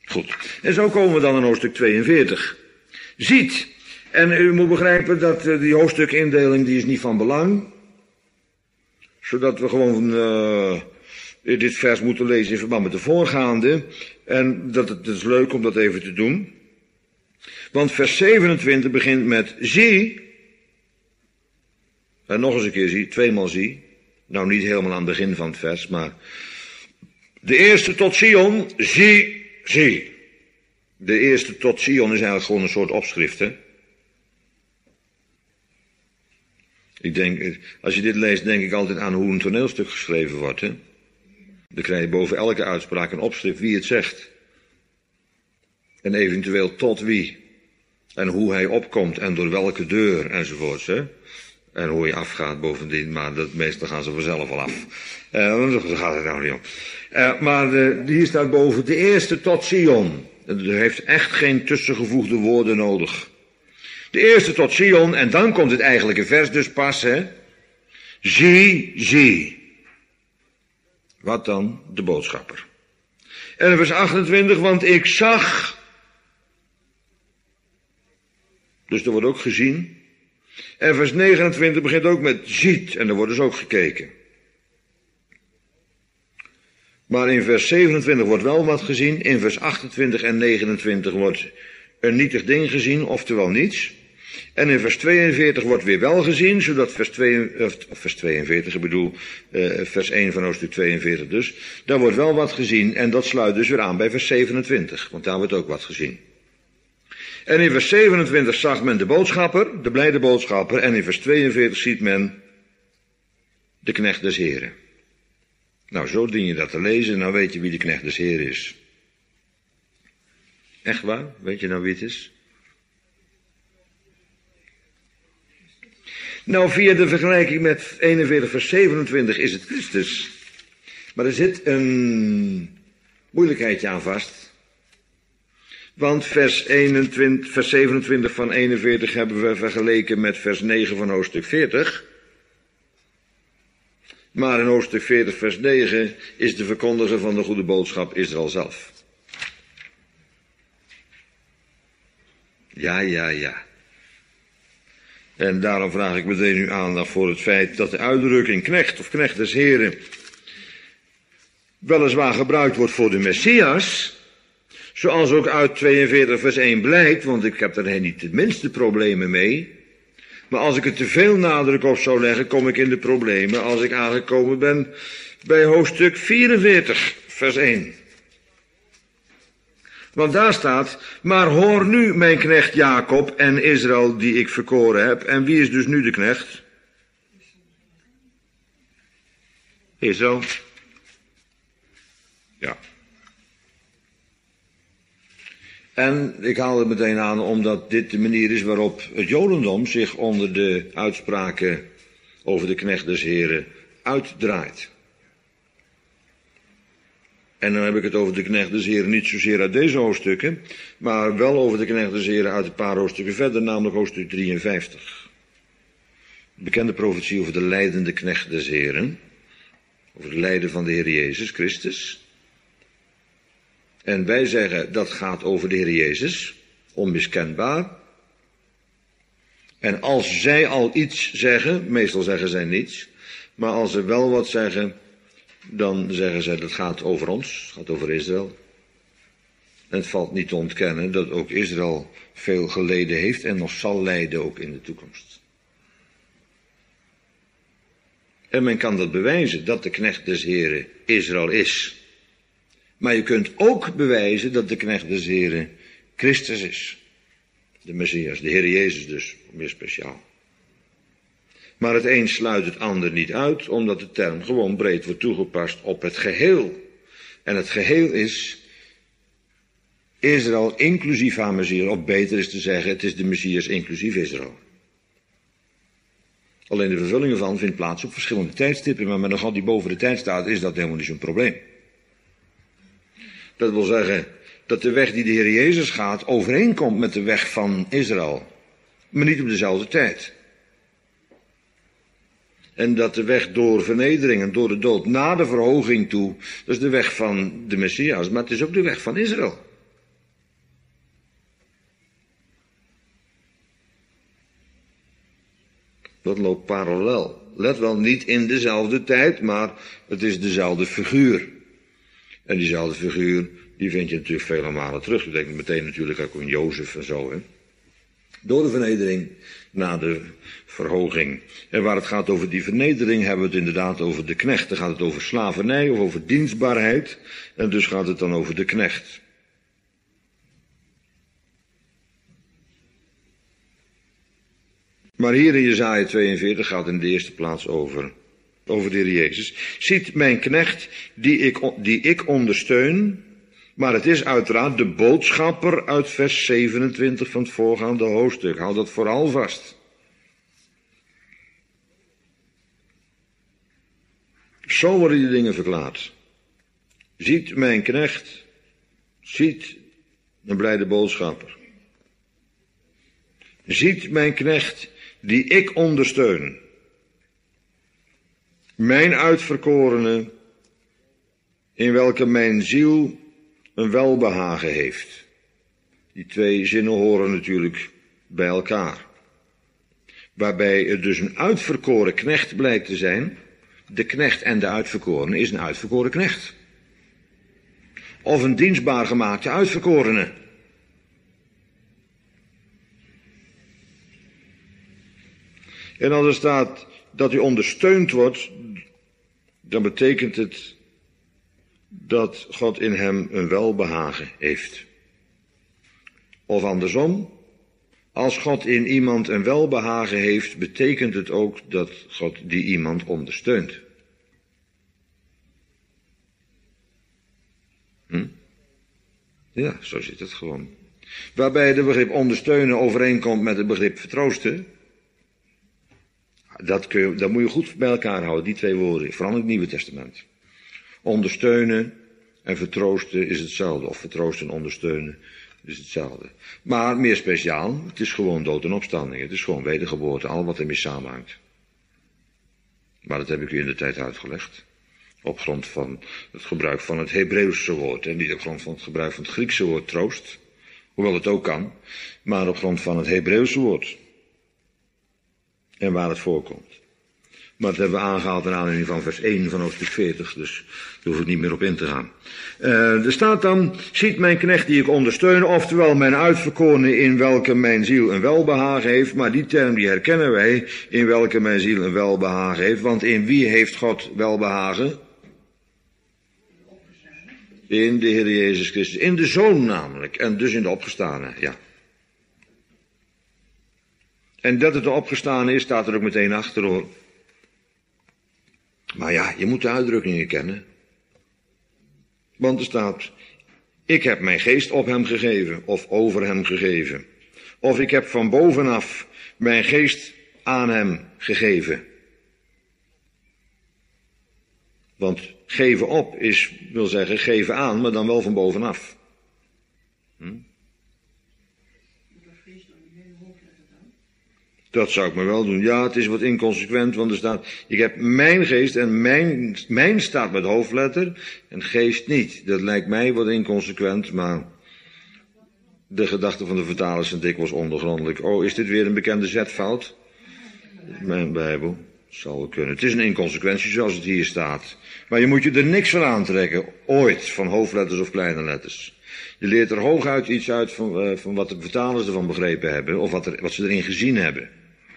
Goed. En zo komen we dan in hoofdstuk tweeënveertig. Ziet. En u moet begrijpen dat uh, die hoofdstukindeling die is niet van belang. Zodat we gewoon uh, dit vers moeten lezen in verband met de voorgaande. En dat het, het is leuk om dat even te doen. Want vers zevenentwintig begint met zie. En nog eens een keer zie, tweemaal zie. Nou niet helemaal aan het begin van het vers, maar de eerste tot Sion, zie, zie. De eerste tot Sion is eigenlijk gewoon een soort opschrift, hè. Ik denk, als je dit leest, denk ik altijd aan hoe een toneelstuk geschreven wordt, hè. Dan krijg je boven elke uitspraak een opschrift wie het zegt. En eventueel tot wie. En hoe hij opkomt en door welke deur enzovoorts, hè. En hoe je afgaat bovendien, maar dat, meestal gaan ze vanzelf al af. Uh, daar gaat het nou niet om. Uh, maar uh, hier staat boven de eerste tot Sion. Er heeft echt geen tussengevoegde woorden nodig. De eerste tot Sion, en dan komt het eigenlijke vers dus pas, hè. Zie, zie. Wat dan? De boodschapper. En vers achtentwintig, want ik zag. Dus er wordt ook gezien. En vers negenentwintig begint ook met ziet, en er wordt dus ook gekeken. Maar in vers zevenentwintig wordt wel wat gezien, in vers achtentwintig en negenentwintig wordt een nietig ding gezien, oftewel niets. En in vers tweeënveertig wordt weer wel gezien, zodat vers, twee, of vers tweeënveertig, ik bedoel uh, vers één van hoofdstuk tweeënveertig dus, daar wordt wel wat gezien en dat sluit dus weer aan bij vers zevenentwintig, want daar wordt ook wat gezien. En in vers zevenentwintig zag men de boodschapper, de blijde boodschapper, en in vers tweeënveertig ziet men de knecht des Heren. Nou, zo dien je dat te lezen, nou weet je wie de knecht des Heren is. Echt waar? Weet je nou wie het is? Nou, via de vergelijking met eenenveertig vers zevenentwintig is het Christus. Maar er zit een moeilijkheidje aan vast. Want vers, eenentwintig, vers zevenentwintig van eenenveertig hebben we vergeleken met vers negen van hoofdstuk veertig. Maar in hoofdstuk veertig vers negen is de verkondiger van de goede boodschap Israël zelf. Ja, ja, ja. En daarom vraag ik meteen uw aandacht voor het feit dat de uitdrukking knecht of knecht des Heren weliswaar gebruikt wordt voor de Messias, zoals ook uit tweeënveertig vers één blijkt, want ik heb er niet de minste problemen mee. Maar als ik er te veel nadruk op zou leggen, kom ik in de problemen als ik aangekomen ben bij hoofdstuk vierenveertig vers één. Want daar staat, maar hoor nu mijn knecht Jacob en Israël die ik verkoren heb. En wie is dus nu de knecht? Israël. Ja. En ik haal het meteen aan omdat dit de manier is waarop het Jodendom zich onder de uitspraken over de knecht des Heren uitdraait. En dan heb ik het over de knecht des Heren niet zozeer uit deze hoofdstukken, maar wel over de knecht des Heren uit een paar hoofdstukken verder, namelijk hoofdstuk drieënvijftig. De bekende profetie over de lijdende knecht des Heren, over het lijden van de Heer Jezus Christus. En wij zeggen dat gaat over de Heer Jezus, onmiskenbaar. En als zij al iets zeggen, meestal zeggen zij niets, maar als ze wel wat zeggen, dan zeggen zij dat gaat over ons, het gaat over Israël. En het valt niet te ontkennen dat ook Israël veel geleden heeft en nog zal lijden ook in de toekomst. En men kan dat bewijzen dat de knecht des Heren Israël is. Maar je kunt ook bewijzen dat de knecht des Heren Christus is. De Messias, de Heer Jezus dus, meer speciaal. Maar het een sluit het ander niet uit, omdat de term gewoon breed wordt toegepast op het geheel. En het geheel is Israël inclusief haar Messias, of beter is te zeggen, het is de Messias inclusief Israël. Alleen de vervulling ervan vindt plaats op verschillende tijdstippen, maar met een God die boven de tijd staat, is dat helemaal niet zo'n probleem. Dat wil zeggen dat de weg die de Heer Jezus gaat overeenkomt met de weg van Israël, maar niet op dezelfde tijd. En dat de weg door vernedering en door de dood na de verhoging toe, dat is de weg van de Messias, maar het is ook de weg van Israël. Dat loopt parallel. Let wel, niet in dezelfde tijd, maar het is dezelfde figuur. En diezelfde figuur, die vind je natuurlijk vele malen terug. Je denkt meteen natuurlijk ook aan Jozef en zo, hè. Door de vernedering naar de verhoging. En waar het gaat over die vernedering hebben we het inderdaad over de knecht. Dan gaat het over slavernij of over dienstbaarheid. En dus gaat het dan over de knecht. Maar hier in Jesaja tweeënveertig gaat in de eerste plaats over, over de Heer Jezus. Ziet mijn knecht die ik, die ik ondersteun. Maar het is uiteraard de boodschapper uit vers zevenentwintig van het voorgaande hoofdstuk. Hou dat vooral vast. Zo worden die dingen verklaard. Ziet mijn knecht, ziet een blijde boodschapper. Ziet mijn knecht die ik ondersteun. Mijn uitverkorene, in welke mijn ziel een welbehagen heeft. Die twee zinnen horen natuurlijk bij elkaar. Waarbij het dus een uitverkoren knecht blijkt te zijn. De knecht en de uitverkorene is een uitverkoren knecht. Of een dienstbaar gemaakte uitverkorene. En als er staat dat u ondersteund wordt, dan betekent het dat God in hem een welbehagen heeft. Of andersom, als God in iemand een welbehagen heeft, betekent het ook dat God die iemand ondersteunt. Hm? Ja, zo zit het gewoon. Waarbij de begrip ondersteunen overeenkomt met het begrip vertroosten. Dat, kun je, dat moet je goed bij elkaar houden, die twee woorden, vooral in het Nieuwe Testament. Ondersteunen en vertroosten is hetzelfde, of vertroosten en ondersteunen is hetzelfde. Maar meer speciaal, het is gewoon dood en opstanding, het is gewoon wedergeboorte, al wat ermee samenhangt. Maar dat heb ik u in de tijd uitgelegd. Op grond van het gebruik van het Hebreeuwse woord, en niet op grond van het gebruik van het Griekse woord troost, hoewel het ook kan, maar op grond van het Hebreeuwse woord. En waar het voorkomt. Maar dat hebben we aangehaald in aanleiding van vers één van hoofdstuk veertig, dus daar hoef ik niet meer op in te gaan. Uh, er staat dan, ziet mijn knecht die ik ondersteun, oftewel mijn uitverkorene in welke mijn ziel een welbehagen heeft, maar die term die herkennen wij, in welke mijn ziel een welbehagen heeft, want in wie heeft God welbehagen? In de Heer Jezus Christus, in de Zoon namelijk, en dus in de opgestane, ja. En dat het de opgestane is, staat er ook meteen achter hoor. Maar ja, je moet de uitdrukkingen kennen. Want er staat, ik heb mijn geest op hem gegeven, of over hem gegeven. Of ik heb van bovenaf mijn geest aan hem gegeven. Want geven op is, wil zeggen, geven aan, maar dan wel van bovenaf. Hm? Dat zou ik maar wel doen. Ja, het is wat inconsequent, want er staat, ik heb mijn geest en mijn, mijn staat met hoofdletter en geest niet. Dat lijkt mij wat inconsequent, maar de gedachten van de vertalers zijn dikwijls ondergrondelijk. Oh, is dit weer een bekende zetfout? Mijn Bijbel, zal wel kunnen. Het is een inconsequentie zoals het hier staat. Maar je moet je er niks van aantrekken, ooit, van hoofdletters of kleine letters. Je leert er hooguit iets uit van, uh, van wat de vertalers ervan begrepen hebben, of wat, er, wat ze erin gezien hebben.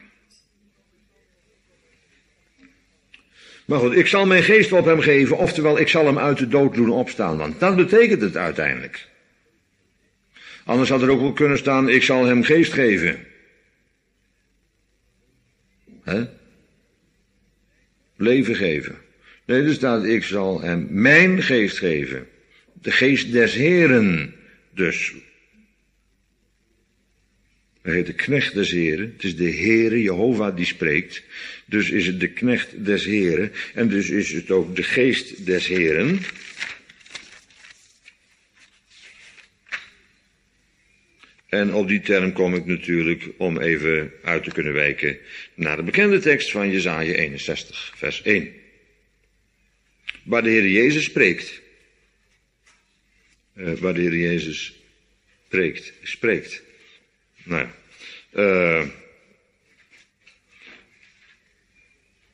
Maar goed, ik zal mijn geest op hem geven, oftewel ik zal hem uit de dood doen opstaan, want dat betekent het uiteindelijk. Anders had er ook wel kunnen staan, ik zal hem geest geven. Hè? Leven geven. Nee, er staat, ik zal hem mijn geest geven. De geest des Heren dus. Hij heet de knecht des Heren. Het is de Heere, Jehovah, die spreekt. Dus is het de knecht des Heren. En dus is het ook de geest des Heren. En op die term kom ik natuurlijk om even uit te kunnen wijken naar de bekende tekst van Jesaja eenenzestig, vers één. Waar de Heer Jezus spreekt. Uh, waar de Heer Jezus spreekt. spreekt. Nou ja. Uh,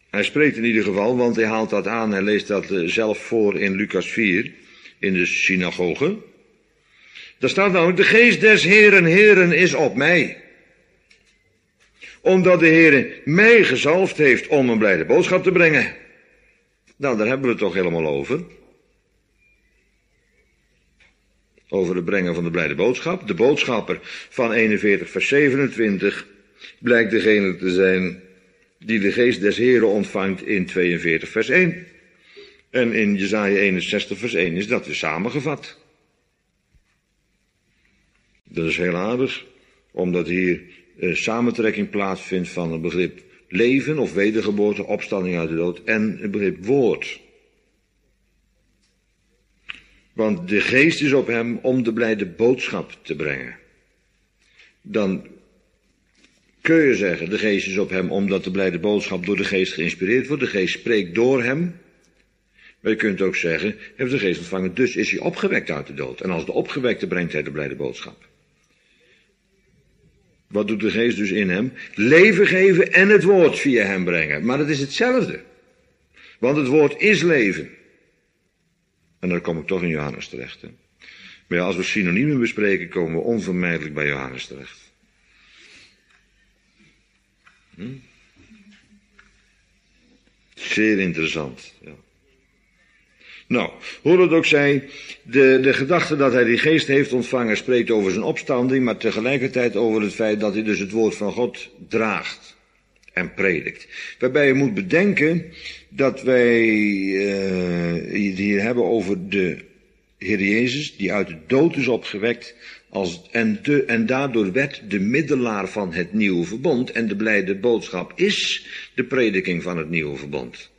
Hij spreekt in ieder geval, want hij haalt dat aan. Hij leest dat zelf voor in Lucas vier, in de synagoge. Daar staat namelijk, de geest des Heeren, Heeren is op mij. Omdat de Heer mij gezalfd heeft om een blijde boodschap te brengen. Nou, daar hebben we het toch helemaal over. Over het brengen van de blijde boodschap. De boodschapper van eenenveertig vers zevenentwintig blijkt degene te zijn die de geest des Heeren ontvangt in tweeënveertig vers één. En in Jesaja eenenzestig vers één is dat weer samengevat. Dat is heel aardig, omdat hier eh, samentrekking plaatsvindt van het begrip leven of wedergeboorte, opstanding uit de dood en het begrip woord. Want de geest is op hem om de blijde boodschap te brengen. Dan kun je zeggen, de geest is op hem omdat de blijde boodschap door de geest geïnspireerd wordt. De geest spreekt door hem. Maar je kunt ook zeggen, heeft de geest ontvangen, dus is hij opgewekt uit de dood. En als de opgewekte brengt hij de blijde boodschap. Wat doet de geest dus in hem? Leven geven en het woord via hem brengen. Maar het is hetzelfde. Want het woord is leven. En dan kom ik toch in Johannes terecht. Hè? Maar ja, als we synoniemen bespreken, komen we onvermijdelijk bij Johannes terecht. Hm? Zeer interessant. Ja. Nou, hoe het ook zij, de, de gedachte dat hij die geest heeft ontvangen spreekt over zijn opstanding, maar tegelijkertijd over het feit dat hij dus het woord van God draagt en predikt. Waarbij je moet bedenken dat wij uh, het hier hebben over de Heer Jezus, die uit de dood is opgewekt, als, en, de, en daardoor werd de middelaar van het nieuwe verbond, en de blijde boodschap is de prediking van het nieuwe verbond.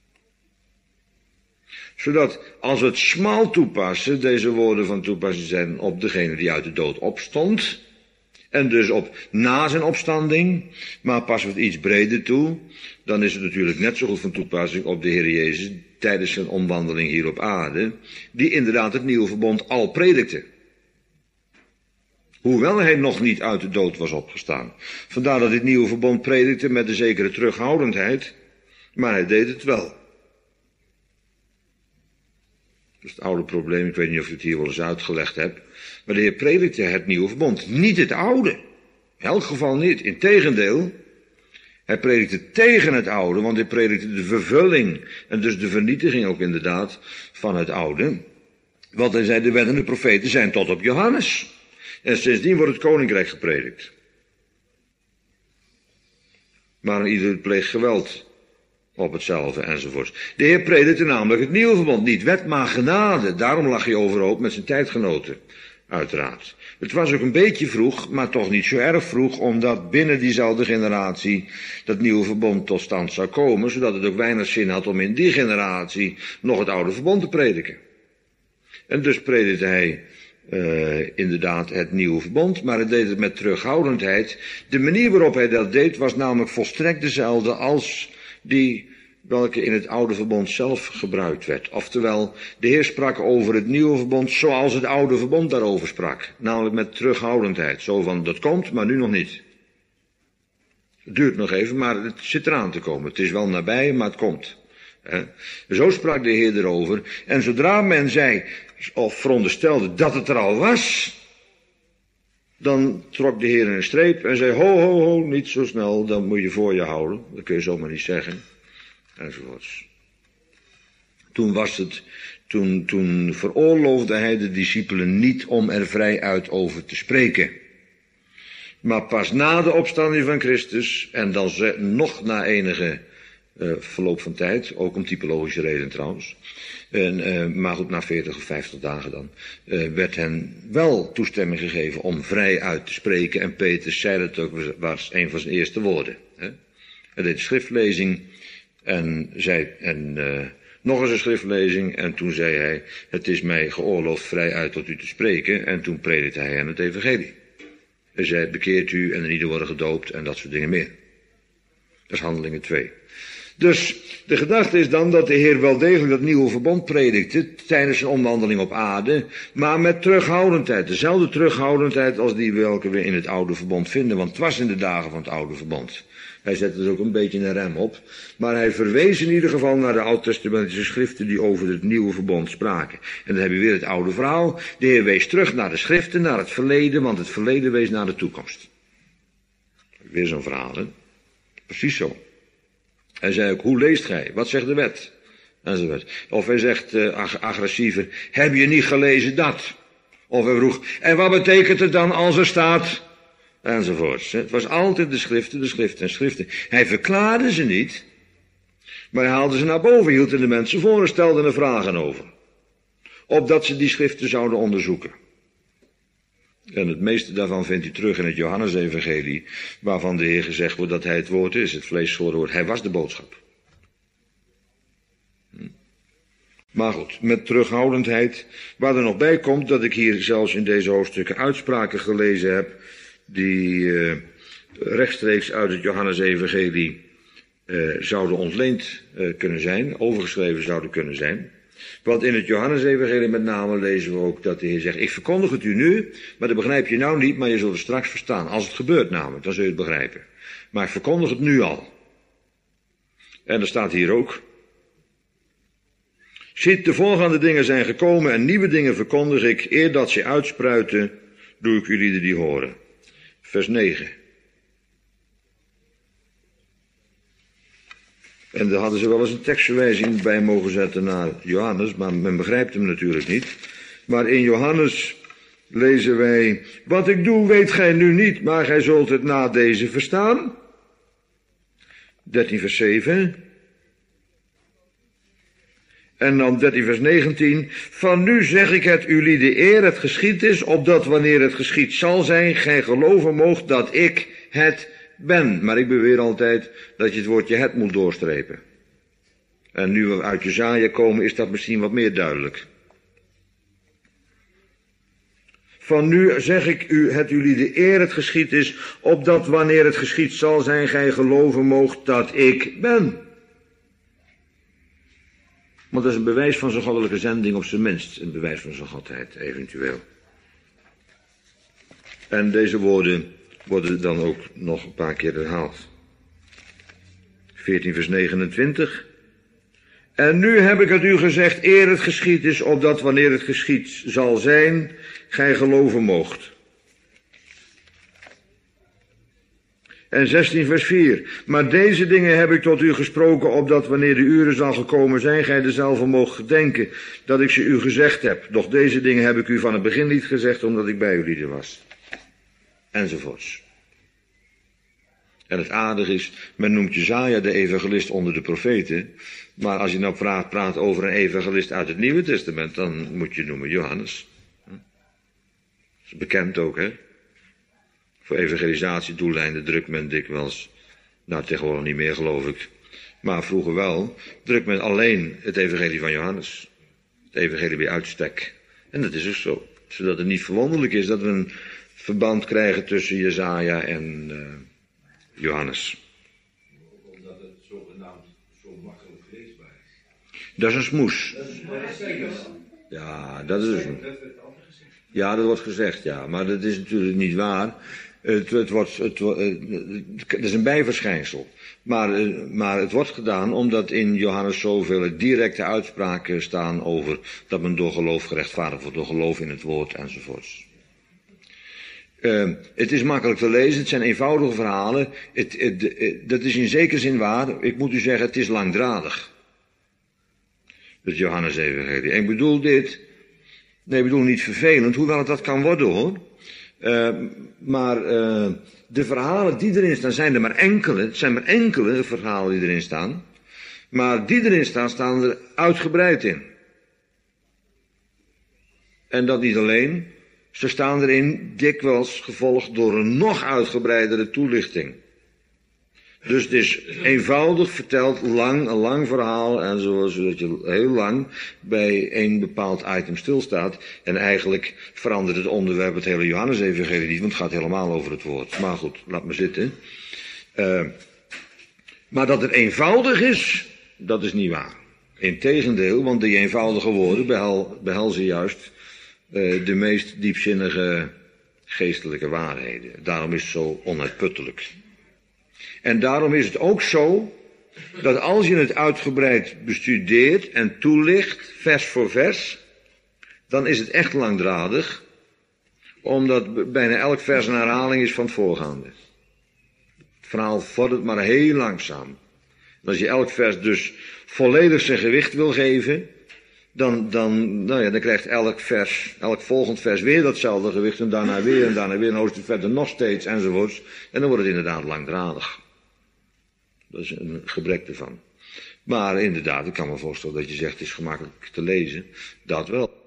Zodat, als we het smal toepassen, deze woorden van toepassing zijn op degene die uit de dood opstond, en dus op na zijn opstanding, maar passen we het iets breder toe, dan is het natuurlijk net zo goed van toepassing op de Heer Jezus tijdens zijn omwandeling hier op aarde, die inderdaad het nieuwe verbond al predikte. Hoewel hij nog niet uit de dood was opgestaan. Vandaar dat dit nieuwe verbond predikte met een zekere terughoudendheid, maar hij deed het wel. Dat is het oude probleem, ik weet niet of ik het hier wel eens uitgelegd heb. Maar de Heer predikte het nieuwe verbond, niet het oude. In elk geval niet, integendeel. Hij predikte tegen het oude, want hij predikte de vervulling en dus de vernietiging ook inderdaad van het oude. Want hij zei, de wet en de profeten zijn tot op Johannes. En sindsdien wordt het koninkrijk gepredikt. Maar ieder pleegt geweld op hetzelfde enzovoorts. De Heer predikte namelijk het nieuwe verbond, niet wet maar genade. Daarom lag hij overhoop met zijn tijdgenoten, uiteraard. Het was ook een beetje vroeg, maar toch niet zo erg vroeg, omdat binnen diezelfde generatie dat nieuwe verbond tot stand zou komen, zodat het ook weinig zin had om in die generatie nog het oude verbond te prediken. En dus predikte hij uh, inderdaad het nieuwe verbond, maar hij deed het met terughoudendheid. De manier waarop hij dat deed was namelijk volstrekt dezelfde als die welke in het oude verbond zelf gebruikt werd. Oftewel, de Heer sprak over het nieuwe verbond zoals het oude verbond daarover sprak. Namelijk met terughoudendheid. Zo van, dat komt, maar nu nog niet. Het duurt nog even, maar het zit eraan te komen. Het is wel nabij, maar het komt. He. Zo sprak de Heer erover. En zodra men zei, of veronderstelde dat het er al was, dan trok de Heer een streep en zei, ho, ho, ho, niet zo snel, dan moet je voor je houden. Dat kun je zomaar niet zeggen. Enzovoorts. Toen was het, toen, toen veroorloofde hij de discipelen niet om er vrij uit over te spreken. Maar pas na de opstanding van Christus, en dan nog na enige uh, verloop van tijd, ook om typologische reden trouwens, en, uh, maar goed, na veertig of vijftig dagen dan, uh, werd hen wel toestemming gegeven om vrij uit te spreken. En Petrus zei dat ook, was een van zijn eerste woorden. Hè? Hij deed schriftlezing en zei, en uh, nog eens een schriftlezing, en toen zei hij, het is mij geoorloofd vrij uit tot u te spreken, en toen predikte hij hen het evangelie. Hij zei, bekeert u en in ieder worden gedoopt en dat soort dingen meer. Dat is Handelingen twee. Dus de gedachte is dan dat de Heer wel degelijk dat nieuwe verbond predikte tijdens zijn omwandeling op aarde, maar met terughoudendheid. Dezelfde terughoudendheid als die welke we in het oude verbond vinden, want het was in de dagen van het oude verbond. Hij zette er ook een beetje een rem op, maar hij verwees in ieder geval naar de oud-testamentische schriften die over het nieuwe verbond spraken. En dan heb je weer het oude verhaal. De Heer wees terug naar de schriften, naar het verleden, want het verleden wees naar de toekomst. Weer zo'n verhaal, hè? Precies zo. Hij zei ook, hoe leest gij? Wat zegt de wet? Enzovoort. Of hij zegt uh, ag- agressiever, heb je niet gelezen dat? Of hij vroeg, en wat betekent het dan als er staat? Enzovoorts. Het was altijd de schriften, de schriften en schriften. Hij verklaarde ze niet, maar hij haalde ze naar boven, hield er de mensen voor en stelde er vragen over. Opdat ze die schriften zouden onderzoeken. En het meeste daarvan vindt u terug in het Johannesevangelie, waarvan de Heer gezegd wordt dat hij het woord is, het vlees geworden woord. Hij was de boodschap. Hm. Maar goed, met terughoudendheid, waar er nog bij komt dat ik hier zelfs in deze hoofdstukken uitspraken gelezen heb, die uh, rechtstreeks uit het Johannesevangelie uh, zouden ontleend uh, kunnen zijn, overgeschreven zouden kunnen zijn. Want in het Johannesevangelie met name lezen we ook dat de Heer zegt, ik verkondig het u nu, maar dat begrijp je nou niet, maar je zult het straks verstaan. Als het gebeurt namelijk, dan zul je het begrijpen. Maar ik verkondig het nu al. En er staat hier ook, ziet, de voorgaande dingen zijn gekomen en nieuwe dingen verkondig ik, eer dat ze uitspruiten, doe ik jullie die horen. Vers negen. En daar hadden ze wel eens een tekstverwijzing bij mogen zetten naar Johannes, maar men begrijpt hem natuurlijk niet. Maar in Johannes lezen wij, wat ik doe weet gij nu niet, maar gij zult het na deze verstaan. dertien vers zeven. En dan dertien vers negentien. Van nu zeg ik het jullie de eer het geschied is, opdat wanneer het geschied zal zijn, gij geloven moogt dat ik het ben. Maar ik beweer altijd dat je het woordje het moet doorstrepen. En nu we uit Jesaja komen is dat misschien wat meer duidelijk. Van nu zeg ik u het jullie de eer het geschied is, opdat wanneer het geschied zal zijn, gij geloven moogt dat ik ben. Want dat is een bewijs van zijn goddelijke zending, op zijn minst. Een bewijs van zijn godheid, eventueel. En deze woorden worden dan ook nog een paar keer herhaald. veertien vers negenentwintig. En nu heb ik het u gezegd, eer het geschied is, opdat wanneer het geschied zal zijn, gij geloven moogt. En zestien vers vier. Maar deze dingen heb ik tot u gesproken, opdat wanneer de uren zal gekomen zijn, gij dezelfde moogt gedenken, dat ik ze u gezegd heb. Doch deze dingen heb ik u van het begin niet gezegd, omdat ik bij jullie was. Enzovoorts. En het aardige is, men noemt Jesaja de evangelist onder de profeten, maar als je nou praat, praat over een evangelist uit het Nieuwe Testament, dan moet je noemen Johannes. Dat is bekend ook, hè. Voor evangelisatiedoeleinden drukt men dikwijls, nou tegenwoordig niet meer geloof ik, maar vroeger wel, drukt men alleen het evangelie van Johannes. Het evangelie bij uitstek. En dat is dus zo. Zodat het niet verwonderlijk is dat we een verband krijgen tussen Jesaja en uh, Johannes. Omdat het zogenaamd zo makkelijk leesbaar is. Dat is een smoes. Dat is maar zeker. Ja, dat is een Dat werd altijd gezegd. Ja, dat wordt gezegd, ja. Maar dat is natuurlijk niet waar. Het, het, wordt, het, het is een bijverschijnsel. Maar, maar het wordt gedaan omdat in Johannes zoveel directe uitspraken staan over dat men door geloof gerechtvaardigd wordt, door geloof in het woord enzovoorts. Uh, het is makkelijk te lezen, het zijn eenvoudige verhalen. Het, het, het, dat is in zekere zin waar. Ik moet u zeggen, het is langdradig. Het Johannes-evangelie. En ik bedoel dit, nee, ik bedoel niet vervelend, hoewel het dat kan worden hoor. Uh, maar uh, de verhalen die erin staan, zijn er maar enkele. Het zijn maar enkele verhalen die erin staan. Maar die erin staan, staan er uitgebreid in. En dat niet alleen. Ze staan erin dikwijls gevolgd door een nog uitgebreidere toelichting. Dus het is eenvoudig verteld, lang, een lang verhaal, en zoals dat je heel lang bij een bepaald item stilstaat. En eigenlijk verandert het onderwerp het hele Johannes-evangelie niet, want het gaat helemaal over het woord. Maar goed, laat me zitten. Uh, Maar dat het eenvoudig is, dat is niet waar. Integendeel, want die eenvoudige woorden behel, behelzen juist uh, de meest diepzinnige geestelijke waarheden. Daarom is het zo onuitputtelijk. En daarom is het ook zo, dat als je het uitgebreid bestudeert en toelicht, vers voor vers, dan is het echt langdradig, omdat bijna elk vers een herhaling is van het voorgaande. Het verhaal vordert maar heel langzaam. En als je elk vers dus volledig zijn gewicht wil geven, dan, dan, nou ja, dan krijgt elk vers, elk volgend vers weer datzelfde gewicht, en daarna weer, en daarna weer, een hoofdstuk verder nog steeds, enzovoorts. En dan wordt het inderdaad langdradig. Dat is een gebrek ervan. Maar inderdaad, ik kan me voorstellen dat je zegt, het is gemakkelijk te lezen. Dat wel.